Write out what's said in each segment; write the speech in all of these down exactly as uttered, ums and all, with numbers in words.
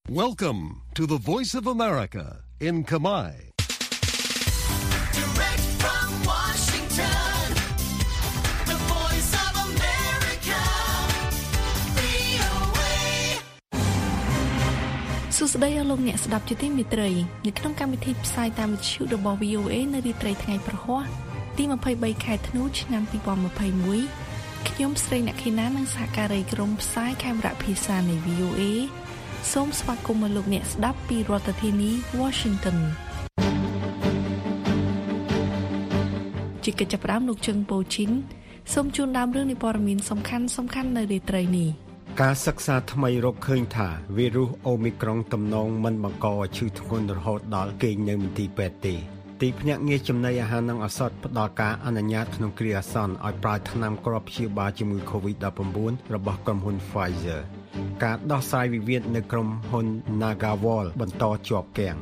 Welcome to the Voice of America in Khmer. Direct from Washington, the Voice of America, វី អូ เอសួស្តីអស់លោកអ្នកស្ដាប់ជាទីមេត្រីនៅក្នុងកម្មវិធីផ្សាយតាមវិទ្យុរបស់ វី អូ เอ នៅរាត្រីថ្ងៃប្រហ័សទីยี่สิบสามខែធ្នូឆ្នាំยี่สิบยี่สิบเอ็ดខ្ញុំស្រីអ្នកខេណានិងសហការីក្រុមផ្សាយខេមរៈភាសានៃ វី អូ เอ សូមស្វាគមន៍មកលោកអ្នកស្ដាប់ពីរដ្ឋធានី Washington ជាកិច្ចចាប់ផ្ដើមលោកជឹងប៉ូជីនសូមជូនដើមរឿងនៃព័ត៌មានសំខាន់សំខាន់នៅរាត្រីនេះការសិក្សាថ្មីរកឃើញថាវីរុសអូមីក្រុងទំនងមិនបង្កឲ្យឈឺធ្ងន់រហូតដល់គេងនៅមន្ទីរពេទ្យទេទីភ្នាក់ងារចំណីអាហារនិងឱសថផ្ដល់ការអនុញ្ញាតក្នុងគ្រាអាសន្នឲ្យប្រើថ្នាំគ្រាប់ព្យាបាលជំងឺ កូវីដ ដប់ប្រាំបួន របស់ក្រុមហ៊ុន Pfizer ការដោះស្រាយវិវាទនៅក្រុមហ៊ុន Nagawal បន្តជាប់គាំង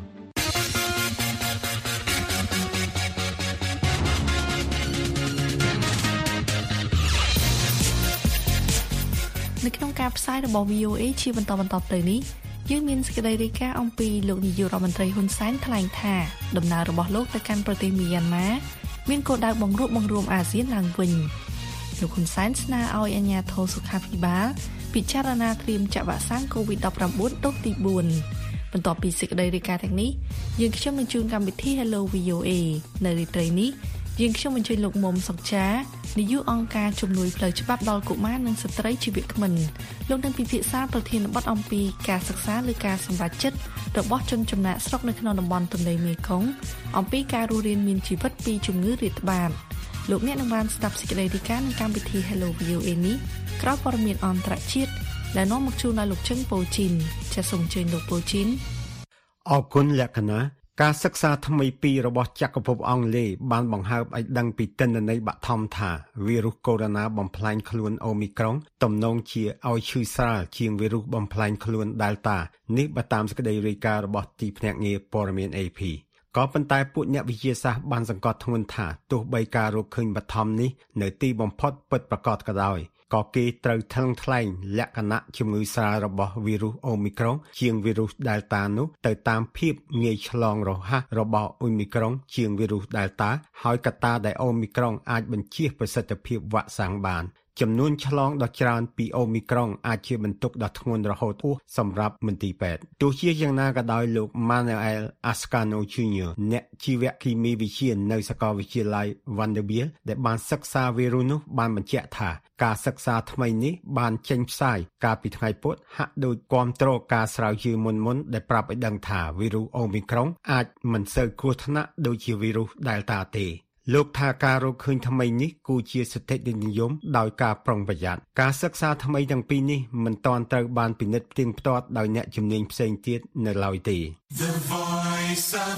នៅក្នុងការផ្សាយរបស់ វី អូ เอ ជាបន្តបន្តទៅនេះយើងមានសេចក្តីរាយការណ៍អំពីលោកនាយករដ្ឋមន្ត្រីហ៊ុនសែនថ្លែងថាដំណើររបស់លោកទៅកាន់ប្រទេសមីយ៉ាន់ម៉ាមានគោលដៅបង្រួបបង្រួមអាស៊ានឡើងវិញលោកហ៊ុនសែនស្នើឲ្យអាជ្ញាធរសុខាភិបាលពិចារណាត្រៀមចាក់វ៉ាក់សាំង កូវីដ ដប់ប្រាំបួន ដូសទីបួនបន្ទាប់ពីសេចក្តីរាយការណ៍ទាំងនេះយើងខ្ញុំនឹងជួនកម្មវិធី Hello វី អូ เอ នៅរាត្រីនេះយើងខ្ញុំអញ្ជើញលោកមុំសុកចានាយកអង្គការជំនួយផ្លូវច្បាប់ដល់កុមារនិងស្ត្រីជីវក្មិនលោកនឹងពិភាក្សាប្រធានបទអំពីការសិក្សាលើការសម្រេចចិត្តរបស់ជនចំណាក់ស្រុកនៅក្នុងតំបន់ទន្លេមេគង្គអំពីការរស់រានមានជីវិតពីជំងឺរាតត្បាតលោកអ្នកនឹងបានស្ដាប់សេចក្តីរាយការណ៍នៃកម្មវិធី Hello វី អូ เอ នេះក្រោយព័ត៌មានអន្តរជាតិដែលនាំមកជូនដល់លោកជឹងប៉ូជីនចាសសូមអញ្ជើញលោកប៉ូជីនអរគុណលក្ខណៈការសិក្សាថ្មីពីររបស់ចក្រភពអង់គ្លេសបានបង្ហើបឲ្យដឹងពីទិន្នន័យបឋមថាវីរុសកូវីដ បំផ្លាញខ្លួនអូមីក្រុងទំនងជាឲ្យឈឺស្រាលជាងវីរុសបំផ្លាញខ្លួន Delta នេះបើតាមសេចក្តីរាយការណ៍របស់ទីភ្នាក់ងារព័ត៌មាន เอ พี ក៏ប៉ុន្តែពួកអ្នកវិទ្យាសាស្ត្របានសង្កត់ធ្ងន់ថាទោះបីការរកឃើញបឋមនេះនៅទីបំផុតពិតប្រាកដក៏ដោយក៏គេត្រូវថ្លឹងថ្លែងលក្ខណៈជំងឺស្រាលរបស់វីរុសអូមីក្រុងជាងវីរុស Delta នោះទៅតាមភាពងាយឆ្លងរហ័សរបស់អូមីក្រុងជាងវីរុស Delta ហើយកត្តាដែលអូមីក្រុងអាចបញ្ជៀសប្រសិទ្ធភាពវ៉ាក់សាំងបានចំនួនឆ្លងដ៏ច្រើនពីអូមីក្រុងអាចជាបន្ទុកដ៏ធ្ងន់រហូតអួសសម្រាប់មន្ទីរពេទ្យទោះជាយ៉ាងណាក៏ដោយលោក Manuel Ascano Junior អ្នកជីវគីមីវិទ្យានៅសាកលវិទ្យាល័យ Vanderbilt ដែលបានសិក្សាវីរុសនោះបានបញ្ជាក់ថាការសិក្សាថ្មីនេះបានចេញផ្សាយកាលពីថ្ងៃពុធហាក់ដូចគាំទ្រការស្រាវជ្រាវមុនមុនដែលប្រាប់ឲ្យដឹងថាវីរុសអូមីក្រុងអាចមិនសូវគ្រោះថ្នាក់ដូចជាវីរុស Delta ទេលោកថាការរកឃើញថ្មីនេះគួរជាសិទ្ធិនិយមដោយការប្រុងប្រយ័ត្នការសិក្សាថ្មីទាំងពីរនេះមិនទាន់ត្រូវបានពិនិត្យផ្ទៀងផ្ទាត់ដោយអ្នកជំនាញផ្សេងទៀតនៅឡើយទេ The Voice of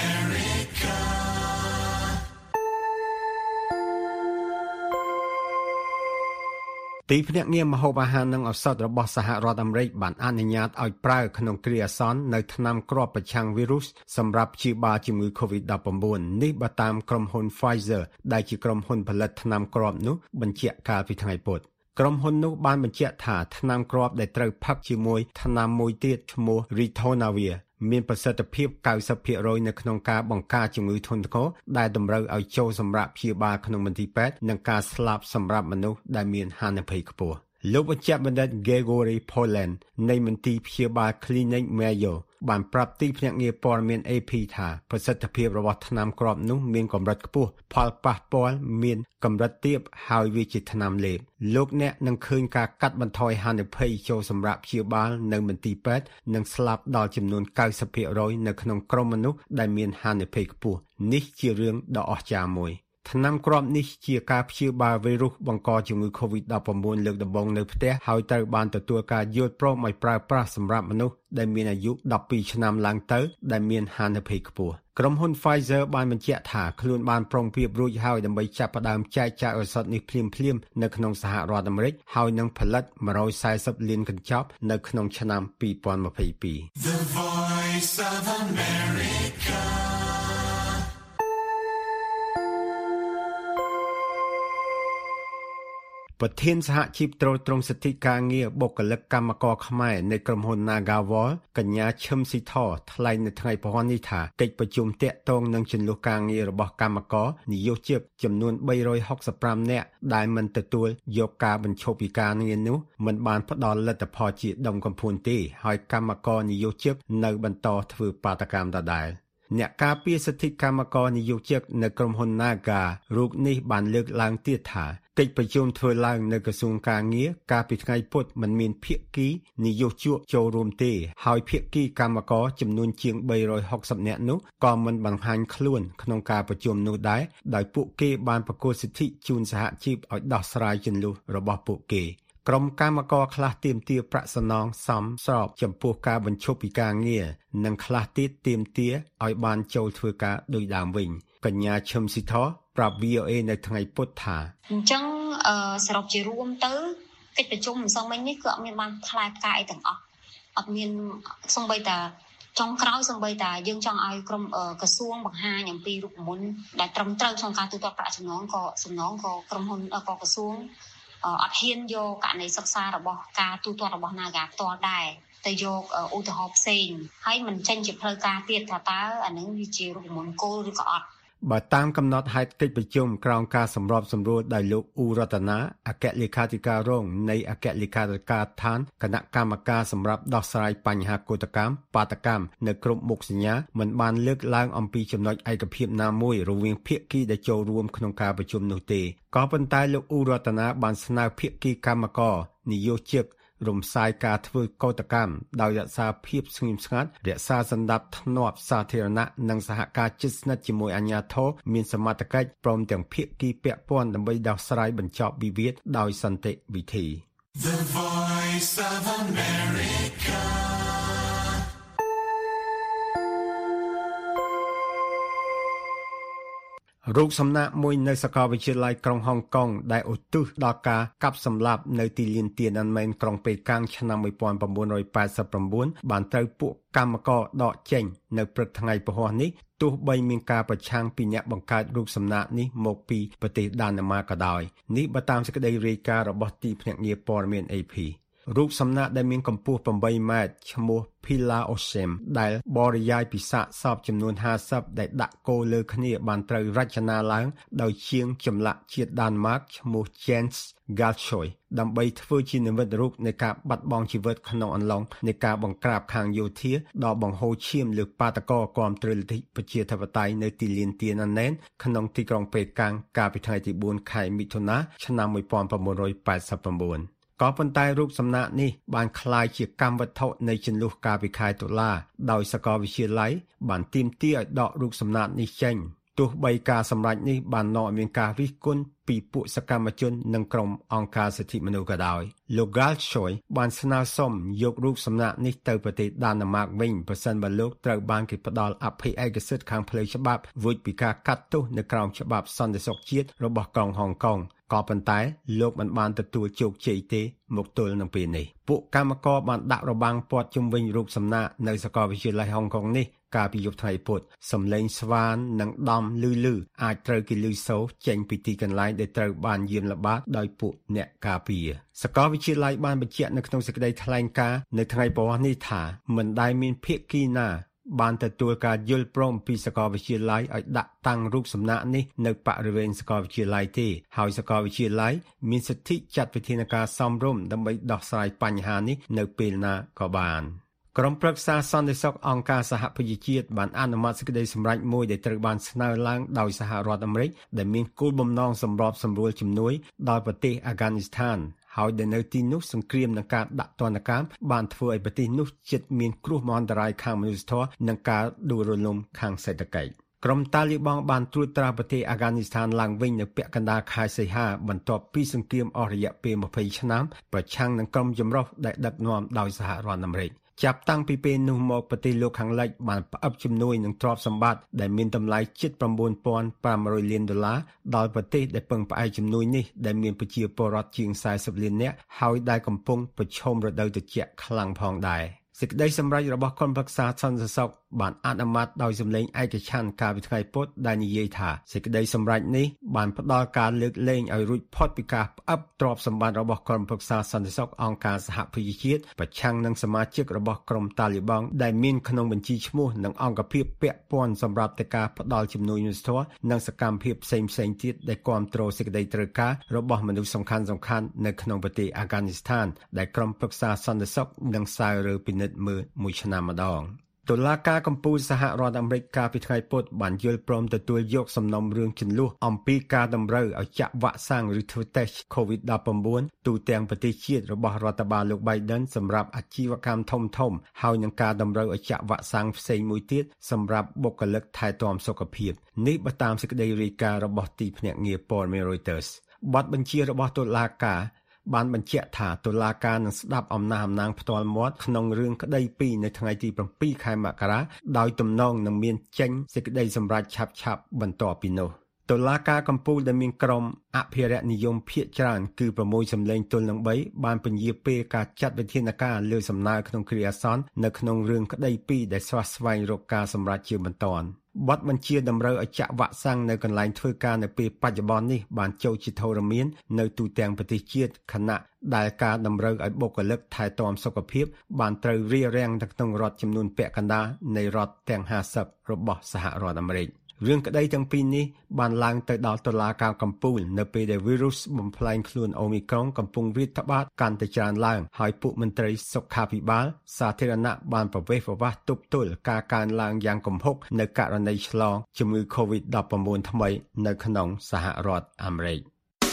America ទីភ្នាក់ងារម្ហូបអាហារនិងឱសថរបស់សហរដ្ឋអាមេរិកបានអនុញ្ញាតឲ្យប្រើក្នុងគ្រាអាសន្ននៅថ្នាំគ្រាប់ប្រឆាំងវីរុសសម្រាប់ព្យាបាលជំងឺ កូវីដ ដប់ប្រាំបួន នេះបើតាមក្រុមហ៊ុន Pfizer ដែលជាក្រុមហ៊ុនផលិតថ្នាំគ្រាប់នោះបញ្ជាក់កាលពីថ្ងៃពុធក្រុមហ៊ុននោះបានបញ្ជាក់ថាថ្នាំគ្រាប់ដែលត្រូវផឹកជាមួយថ្នាំមួយទៀតឈ្មោះ Ritonavir មានប្រសិទ្ធភាព កៅសិបភាគរយ នៅក្នុងការបង្ការជំងឺធ្ងន់ធ្ងរដែលតម្រូវឲ្យចូលសម្រាប់ព្យាបាលក្នុងមន្ទីរពេទ្យនិងការស្លាប់សម្រាប់មនុស្សដែលមានហានិភ័យខ្ពស់លោកវេជ្ជបណ្ឌិត Gregory Poland នៃមន្ទីរព្យាបាល Clinic Mayo បានប្រាប់ទីភ្នាក់ងារព័ត៌មាន เอ พี ថាប្រសិទ្ធភាពរបស់ថ្នាំគ្រាប់នោះមានកម្រិតខ្ពស់ផលប៉ះពាល់មានកម្រិតទាបហើយវាជាថ្នាំលេបលោកអ្នកនឹងឃើញការកាត់បន្ថយហានិភ័យចូលសម្រាប់ព្យាបាលនៅមន្ទីរពេទ្យនិងស្លាប់ដល់ចំនួន កៅសិបភាគរយ នៅក្នុងក្រុមមនុស្សដែលមានហានិភ័យខ្ពស់នេះជារឿងដ៏អស្ចារ្យមួយថ្នាំគ្រាប់នេះជាការព្យាបាលវីរុសបង្កជំងឺ កូវីដ ដប់ប្រាំបួន លើកដំបូងនៅផ្ទះហើយត្រូវបានទទួលការយល់ព្រមឲ្យប្រើប្រាស់សម្រាប់មនុស្សដែលមានអាយុដប់ពីរឆ្នាំឡើងទៅដែលមានហានិភ័យខ្ពស់ក្រុមហ៊ុន Pfizer បានបញ្ជាក់ថាខ្លួនបានប្រុងប្រៀបរួចហើយដើម្បីចាប់ផ្ដើមចែកចាយឱសថនេះភ្លាមៗនៅក្នុងសហរដ្ឋអាមេរិកហើយនឹងផលិតone hundred fortyលានកញ្ចប់នៅក្នុងឆ្នាំtwenty twenty-two The Voice of America ប្រធានសហជីពត្រួតត្រងសិទ្ធិការងារបុគ្គលិកកម្មករខ្មែរនៃក្រុមហ៊ុន Nagawal កញ្ញាឈឹមស៊ីធថ្លែងនៅថ្ងៃព្រហស្បតិ៍នេះថាកិច្ចប្រជុំតាក់ទងនឹងចំនួនការងាររបស់កម្មករនិយោជិកចំនួនបីរយហុកសិបប្រាំនាក់ដែលមិនទទួលយកការបញ្ឈប់ពីការងារនោះមិនបានផ្ដល់លទ្ធផលជាដុំកំភួនទេហើយកម្មករនិយោជិកនៅបន្តធ្វើបាតកម្មដដែលអ្នកការពារសិទ្ធិកម្មករនិយោជិកនៅក្រុមហ៊ុន Naga រូបនេះបានលើកឡើងទៀតថាកិច្ចប្រជុំធ្វើឡើងនៅក្រសួងការងារកាលពីថ្ងៃពុធមិនមានភាគីនិយោជកចូលរួមទេហើយភាគីកម្មករចំនួនជាងបីរយហុកសិបនាក់នោះក៏មិនបង្ហាញខ្លួនក្នុងការប្រជុំនោះដែរដោយពួកគេបានប្រកួតសិទ្ធិជូនសហជីពឲ្យដោះស្រាយជម្លោះរបស់ពួកគេក្រុមកម្មករខ្លះទាមទារប្រាក់សំណងសមស្របចំពោះការបញ្ឈប់ពីការងារនិងខ្លះទៀតទាមទារឲ្យបានចូលធ្វើការដូចដើមវិញកញ្ញាឈឹមស៊ីធប្រាប់ វី អូ អេ នៅថ្ងៃពុធថាអញ្ចឹងអឺសរុបជារួមទៅកិច្ចប្រជុំម្សិលមិញនេះគឺអត់មានបានខ្លែផ្កាអីទាំងអស់អត់មានសូម្បីតែចុងក្រោយសូម្បីតែយើងចង់ឲ្យក្រុមក្រសួងបង្ហាញអំពីរូបមន្តដែលត្រឹមត្រូវក្នុងការទូទាត់ប្រាក់សំណងក៏សំណងក៏ក្រុមហ៊ុនក៏ក្រសួងអត់ហ៊ានយកករណីសិក្សារបស់ការទូទាត់របស់ Naga ផ្ទាល់ដែរទៅយកឧទាហរណ៍ផ្សេងហើយមិនចេញជាផ្លូវការទៀតថាតើអានឹងវាជារូបមន្តគោលឬក៏អត់បើតាមកំណត់ហេតុកិច្ចប្រជុំក្រោមការសម្របសម្រួលដោយលោកអ៊ូរតនាអគ្គលេខាធិការរងនៃអគ្គលេខាធិការដ្ឋានគណៈកម្មការសម្រាប់ដោះស្រាយបញ្ហាកូដកម្មបាតកម្មនៅគ្រប់មុខសញ្ញាមិនបានលើកឡើងអំពីចំណុចឯកភាពណាមួយរវាងភាគីដែលចូលរួមក្នុងការប្រជុំនោះទេក៏ប៉ុន្តែលោកអ៊ូរតនាបានស្នើភាគីកម្មករនិយោជិករំសាយការធ្វើកោតកម្មដោយរក្សាភាពស្ងៀមស្ងាត់រក្សាសណ្ដាប់ធ្នាប់សាធារណៈនិងសហការជិតស្និទ្ធជាមួយអាជ្ញាធរមានសមត្ថកិច្ចព្រមទាំងភាគីពាក់ព័ន្ធដើម្បីដោះស្រាយបញ្ចប់វិវាទដោយសន្តិវិធី The Voice of America រូបសំណាកមួយនៅសាកលវិទ្យាល័យក្រុងហុងកុងដែលឧទ្ទិសដល់ការកាប់សម្លាប់នៅទីលានទៀនអានមែនក្រុងប៉េកាំងឆ្នាំmột nghìn chín trăm tám mươi chínបានត្រូវពួកកម្មករដកចេញនៅព្រឹកថ្ងៃពហុនេះទោះបីមានការប្រឆាំងពីអ្នកបង្កើតរូបសំណាកនេះមកពីប្រទេសដាណឺម៉ាកក៏ដោយនេះបើតាមសេចក្តីរាយការណ៍របស់ទីភ្នាក់ងារព័ត៌មាន เอ พี រូបសំណាកដែលមានកម្ពស់eightម៉ែត្រឈ្មោះ Pila Osem ដែលបរិយាយពីសាកសពចំនួនห้าสิบដែលដាក់គោលើគ្នាបានត្រូវរចនាឡើងដោយជាងចម្លាក់ជាតិដានម៉ាកឈ្មោះ Jens Galschoy ដើម្បីធ្វើជានិមិត្តរូបនៃការបាត់បង់ជីវិតក្នុងអំឡុងនៃការបង្ក្រាបខាងយោធាដល់បង្ហូរឈាមលើបាតកោគាំទ្រលទ្ធិប្រជាធិបតេយ្យនៅទីលានទៀនអានមែនក្នុងទីក្រុងប៉េកាំងកាលពីថ្ងៃទីfourខែមិថុនាឆ្នាំmột nghìn chín trăm tám mươi chínក៏ប៉ុន្តែរូបសំណាកនេះបានក្លាយជាកម្មវត្ថុនៃជន្លោះកាលពីខែតុលាដោយសាកលវិទ្យាល័យបានទាមទារឲ្យដករូបសំណាកនេះចេញទោះបីការសម្រេចនេះបាននាំឲ្យមានការរិះគន់ពីពួកសកម្មជននិងក្រុមអង្គការសិទ្ធិមនុស្សក៏ដោយលោក Galschoy បានស្នើសុំយករូបសំណាកនេះទៅប្រទេសដាណឺម៉ាកវិញប្រសិនបើលោកត្រូវបានគេផ្ដល់អភ័យឯកសិទ្ធិខាងផ្លូវច្បាប់រួចពីការកាត់ទោសនៅក្រោមច្បាប់សន្តិសុខជាតិរបស់ក្រុងហុងកុងក៏ប៉ុន្តែលោកមិនបានទទួលជោគជ័យទេមកទល់នឹងពេលនេះពួកកម្មករបានដាក់របាំងព័ទ្ធជុំវិញរូបសំណាកនៅសាកលវិទ្យាល័យហុងកុងនេះកាលពីយប់ថ្ងៃពុធសំឡេងស្វាននិងដំលឺលឺអាចត្រូវគេលឺសូរចេញពីទីកន្លែងដែលត្រូវបានយាមល្បាតដោយពួកអ្នកការពារសាកលវិទ្យាល័យបានបញ្ជាក់នៅក្នុងសេចក្តីថ្លែងការណ៍នៅថ្ងៃព្រហស្បតិ៍នេះថាមិនដែលមានភាគីណាបានទទួលការយល់ព្រមពីសាកលវិទ្យាល័យឲ្យដាក់តាំងរូបសំណាកនេះនៅបរិវេណសាកលវិទ្យាល័យទេហើយសាកលវិទ្យាល័យមានសិទ្ធិចាត់វិធានការសមរម្យដើម្បីដោះស្រាយបញ្ហានេះនៅពេលណាក៏បានក្រុមប្រឹក្សាសន្តិសុខអង្គការសហប្រជាជាតិបានអនុម័តសេចក្តីសម្រេចមួយដែលត្រូវបានស្នើឡើងដោយសហរដ្ឋអាមេរិកដែលមានគោលបំណងសម្របសម្រួលជំនួយដល់ប្រទេសអាហ្គានីស្ថានហើយដែលនៅទីនោះសង្គ្រាមនិងការដាក់ទណ្ឌកម្មបានធ្វើឲ្យប្រទេសនោះជិតមានគ្រោះមហន្តរាយខាងមនុស្សធម៌និងការដួលរលំខាងសេដ្ឋកិច្ចក្រុមតាលីបង់បានត្រួតត្រាប្រទេសអាហ្គានីស្ថានឡើងវិញនៅពាក់កណ្ដាលខែសីហាបន្ទាប់ពីសង្គ្រាមអស់រយៈពេលtwentyឆ្នាំប្រឆាំងនឹងក្រុមចម្រុះដែលដឹកនាំដោយសហរដ្ឋអាមេរិកចាប់តាំងពីពេលនោះមកប្រទេសលោកខាងលិចបានផ្អឹបជំនួយនឹងទ្រព្យសម្បត្តិដែលមានតម្លៃជិតnine thousand five hundredលានដុល្លារដល់ប្រទេសដែលពឹងផ្អែកជំនួយនេះដែលមានប្រជាពលរដ្ឋជាងfortyលាននាក់ហើយដែលកំពុងប្រឈមរដូវត្រជាក់ខ្លាំងផងដែរសេចក្តីសម្រេចរបស់ក្រុមប្រឹក្សាសន្តិសុខបានអនុម័តដោយសំឡេងឯកច្ឆន្ទកាលពីថ្ងៃពុធដែលនិយាយថាសេចក្តីសម្រេចនេះបានផ្ដល់ការលើកលែងឲ្យរួចផុតពីការផ្អាប់ទ្រព្យសម្បត្តិរបស់ក្រុមប្រឹក្សាសន្តិសុខអង្គការសហប្រជាជាតិប្រឆាំងនឹងសមាជិករបស់ក្រុមតាលីបង់ដែលមានក្នុងបញ្ជីឈ្មោះនិងអង្គភាពពាក់ព័ន្ធសម្រាប់តែការផ្ដល់ជំនួយមនុស្សធម៌និងសកម្មភាពផ្សេងៗទៀតដែលគាំទ្រសេចក្តីត្រូវការរបស់មនុស្សសំខាន់ៗនៅក្នុងប្រទេសអាហ្គានីស្ថានដែលក្រុមប្រឹក្សាសន្តិសុខនឹងសាវរើពិនិត្យមើលមួយឆ្នាំម្ដងតុលាការកំពូលសហរដ្ឋអាមេរិកកាលពីថ្ងៃពុធបានយល់ព្រមទទួលយកសំណុំរឿងជន្លោះអំពីការតម្រូវឲ្យចាក់វ៉ាក់សាំងឬធ្វើតេស្ត កូវីដ ដប់ប្រាំបួន ទូទាំងប្រទេសជាតិរបស់រដ្ឋបាលលោក Biden សម្រាប់អាជីវកម្មធំៗហើយនឹងការតម្រូវឲ្យចាក់វ៉ាក់សាំងផ្សេងមួយទៀតសម្រាប់បុគ្គលិកថែទាំសុខភាពនេះបើតាមសេចក្តីរាយការណ៍របស់ទីភ្នាក់ងារព័ត៌មាន Reuters បទបញ្ជារបស់តុលាការបានបញ្ជាក់ថាតុលាការនឹងស្ដាប់អំណះអំណាងផ្ទាល់មាត់ក្នុងរឿងក្តីពីរនៅថ្ងៃទី7ខែមករាដោយទំនងនឹងមានចេញសេចក្តីសម្រេចឆាប់ៗបន្ទាប់ពីនោះតុលាការកំពូលដែលមានក្រុមអភិរក្សនិយមភាគច្រើនគឺប្រមូលសម្លេងទល់នឹងបីបានពន្យាពេលការចាត់វិធានការលើសំណើក្នុងគ្រាអាសន្ននៅក្នុងរឿងក្តីពីរដែលស្វះស្វែងរកការសម្រេចជាបន្ទាន់បទបញ្ជាតម្រូវឲ្យចាក់វ៉ាក់សាំងនៅកន្លែងធ្វើការនៅពេលបច្ចុប្បន្ននេះបានចូលជាធរមាននៅទូទាំងប្រទេសជាតិខណៈដែលការតម្រូវឲ្យបុគ្គលិកថែទាំសុខភាពបានត្រូវរារាំងនៅក្នុងរដ្ឋចំនួនពាក់កណ្ដាលនៃរដ្ឋទាំងហាសិបរបស់សហរដ្ឋអាមេរិករឿងក្តីទាំងពីរនេះបានឡើងទៅដល់តុលាការកំពូលនៅពេលដែលវីរុសបំផ្លែងខ្លួនអូមីក្រុងកំពុងរាតត្បាតកាន់តែច្រើនឡើងហើយពួកមន្ត្រីសុខាភិបាលសាធារណៈបានប្រវេសប្រវាសទប់ទល់ការកើនឡើងយ៉ាងគំហុកនៅករណីឆ្លងជំងឺ កូវីដ ដប់ប្រាំបួន ថ្មីនៅក្នុងសហរដ្ឋអាមេរិក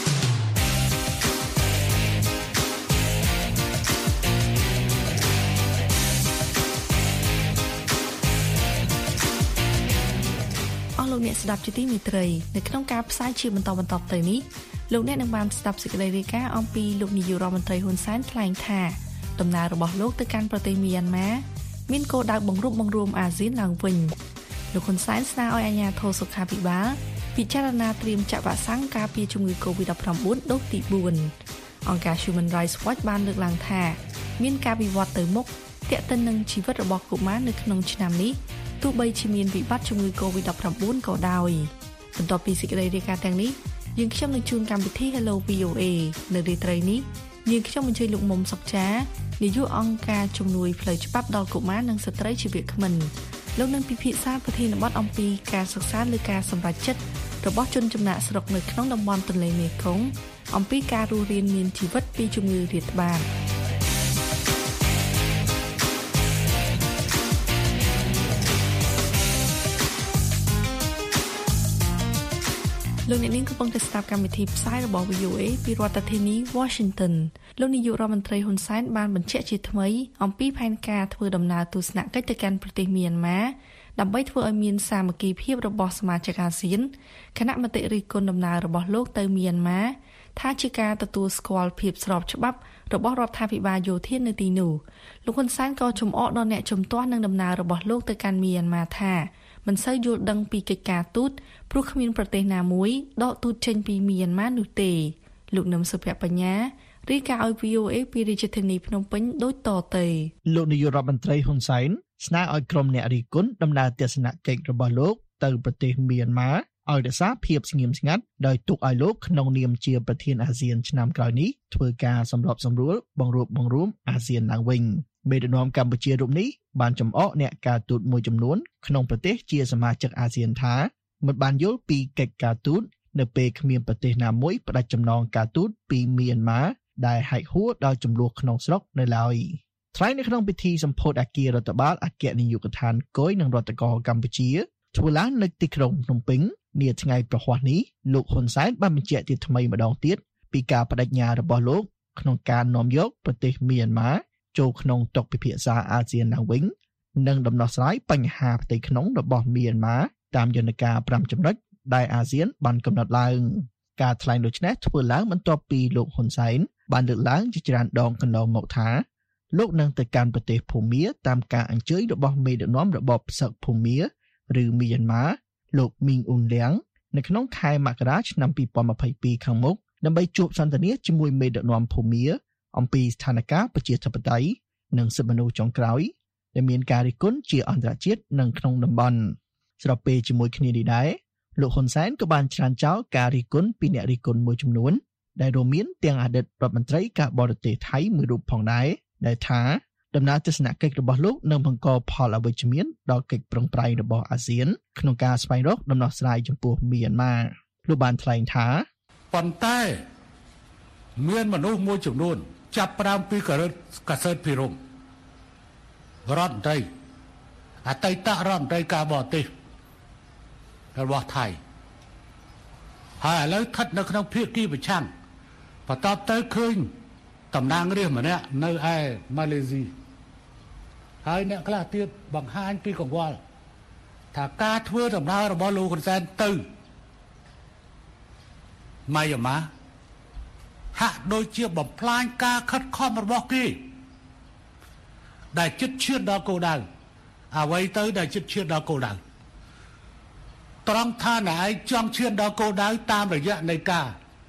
លោកអ្នកស្ដាប់ជាទីមេត្រីនៅក្នុងការផ្សាយជាបន្តបន្ទាប់ទៅនេះលោកអ្នកនឹងបានស្ដាប់សេចក្តីរាយការណ៍អំពីលោកនាយករដ្ឋមន្ត្រីហ៊ុនសែនថ្លែងថាដំណើររបស់លោកទៅកាន់ប្រទេសមីយ៉ាន់ម៉ាមានគោលដៅបង្រួបបង្រួមអាស៊ានឡើងវិញលោកហ៊ុនសែនស្នើឲ្យអាជ្ញាធរសុខាភិបាលពិចារណាត្រៀមចាក់វ៉ាក់សាំងការពារជំងឺ កូវីដ ដប់ប្រាំបួន ដូសទីបួនអង្គការ Human Rights Watch បានលើកឡើងថាមានការវិវត្តទៅមុខទាក់ទិននឹងជីវិតរបស់កុមារនៅក្នុងឆ្នាំនេះទោះបីជាមានវិបត្តិជំងឺ កូវីដ ដប់ប្រាំបួន ក៏ដោយបន្ទាប់ពីសេចក្តីរាយការណ៍ទាំងនេះយើងខ្ញុំនឹងជួនកម្មវិធី Hello វី អូ เอ នៅរាត្រីនេះយើងខ្ញុំអញ្ជើញលោកមុំសុកចានាយកអង្គការជំនួយផ្លូវច្បាប់ដល់កុមារនិងស្ត្រីជាវាគ្មិនលោកនឹងពិភាក្សាប្រធានបទអំពីការសិក្សាលើការសម្រេចចិត្តរបស់ជនចំណាក់ស្រុកនៅក្នុងតំបន់ទន្លេមេគង្គអំពីការរស់រានមានជីវិតពីជំងឺរាតត្បាតលោកអ្នកនាងកំពុងតែស្ដាប់កម្មវិធីផ្សាយរបស់ វី អូ เอ ពីរដ្ឋធានី Washington លោកនាយករដ្ឋមន្ត្រីហ៊ុនសែនបានបញ្ជាក់ជាថ្មីអំពីផែនការធ្វើដំណើរទស្សនកិច្ចទៅកាន់ប្រទេសមីយ៉ាន់ម៉ាដើម្បីធ្វើឲ្យមានសាមគ្គីភាពរបស់សមាជិកអាស៊ានគណៈមតិរិះគន់ដំណើររបស់លោកទៅមីយ៉ាន់ម៉ាថាជាការទទួលស្គាល់ភាពស្របច្បាប់របស់រដ្ឋាភិបាលយោធានៅទីនោះលោកហ៊ុនសែនក៏ជំអកដល់អ្នកជំទាស់នឹងដំណើររបស់លោកទៅកាន់មីយ៉ាន់ម៉ាថាមិនសូវយល់ដឹងពីកិច្ចការទូតព្រោះគ្មានប្រទេសណាមួយដកទូតចេញពីមីយ៉ាន់ម៉ានោះទេលោកនឹមសុភបញ្ញារាយការណ៍ឲ្យ វី អូ เอ ពីរាជធានីភ្នំពេញដូចតទៅលោកនាយករដ្ឋមន្ត្រីហ៊ុនសែនស្នើឲ្យក្រុមអ្នករិះគន់ដំណើរទស្សនកិច្ចរបស់លោកទៅប្រទេសមីយ៉ាន់ម៉ាឲ្យរក្សាភាពស្ងៀមស្ងាត់ដោយទុកឲ្យលោកក្នុងនាមជាប្រធានអាស៊ានឆ្នាំក្រោយនេះធ្វើការសម្របសម្រួលបង្រួបបង្រួមអាស៊ានឡើងវិញមេដឹកនាំកម្ពុជារូបនេះបានចំអកអ្នកការទូតមួយចំនួនក្នុងប្រទេសជាសមាជិកអាស៊ានថាមិនបានយល់ពីកិច្ចការទូតនៅពេលគ្មានប្រទេសណាមួយផ្ដាច់ចំណងការទូតពីមីយ៉ាន់ម៉ាដែលហែកហួរដល់ចំនួនក្នុងស្រុកនៅឡើយថ្លែងនៅក្នុងពិធីសម្ពោធអគាររដ្ឋបាលអគ្គនាយកដ្ឋានគយនឹងរដ្ឋកោកម្ពុជាធ្វើឡើងនៅទីក្រុងភ្នំពេញនាថ្ងៃប្រហ័សនេះលោកហ៊ុនសែនបានបញ្ជាក់ជាថ្មីម្ដងទៀតពីការបដិញ្ញារបស់លោកក្នុងការនាំយកប្រទេសមីយ៉ាន់ម៉ាចូលក្នុងតុពិភាក្សាអាស៊ានឡើងវិញនិងដំណោះស្រាយបញ្ហាផ្ទៃក្នុងរបស់មីយ៉ាន់ម៉ាតាមយន្តការប្រាំចំណុចដែលអាស៊ានបានកំណត់ឡើងការថ្លែងដូចនេះធ្វើឡើងបន្ទាប់ពីលោកហ៊ុនសែនបានលើកឡើងជាច្រើនដងកន្លងមកថាលោកនឹងទៅកាន់ប្រទេសភូមាតាមការអញ្ជើញរបស់មេដឹកនាំរបបសឹកភូមាឬមីយ៉ាន់ម៉ាលោកមីងអ៊ុនលៀងនៅក្នុងខែមករាឆ្នាំពីរពាន់ម្ភៃពីរខាងមុខដើម្បីជួបសន្ទនាជាមួយមេដឹកនាំភូមាអំពីស្ថានភាពប្រជាធិបតេយ្យនិងសិទ្ធិមនុស្សចុងក្រោយដែលមានការរិះគន់ជាអន្តរជាតិនិងក្នុងតំបន់ស្របពេលជាមួយគ្នានេះដែរលោកហ៊ុនសែនក៏បានច្រានចោលការរិះគន់ពីអ្នករិះគន់មួយចំនួនដែលរួមមានទាំងអតីតរដ្ឋមន្ត្រីការបរទេសថៃមួយរូបផងដែរដែលថាដំណើរទស្សនកិច្ចរបស់លោកនឹងបង្កផលអវិជ្ជមានដល់កិច្ចប្រឹងប្រែងរបស់អាស៊ានក្នុងការស្វែងរកដំណោះស្រាយចំពោះមីយ៉ាន់ម៉ាលោកបានថ្លែងថាប៉ុន្តែមានមនុស្សមួយចំនួនចាប់ផ្ដើមពីកាសែតភិរមរដ្ឋមន្ត្រីអតីតរដ្ឋមន្ត្រីការបរទេសរបស់ថៃហើយឥឡូវស្ថិតនៅក្នុងភាគីប្រឆាំងបន្ទាប់ទៅឃើញតំណាងរាស្ត្រម្នាក់នៅឯម៉ាឡេស៊ីហើយអ្នកខ្លះទៀតបង្ហាញពីកង្វល់ថាការធ្វើដំណើររបស់លោកហ៊ុនសែនទៅម៉ាយ៉ាម៉ាហាក់ដូចជាបំផ្លាញការខិតខំរបស់គេដែលជិតឈានដល់គោលដៅអ្វីទៅដែលជិតឈានដល់គោលដៅត្រង់ថាណែឯងចង់ឈានដល់គោលដៅតាមរយៈនៃការ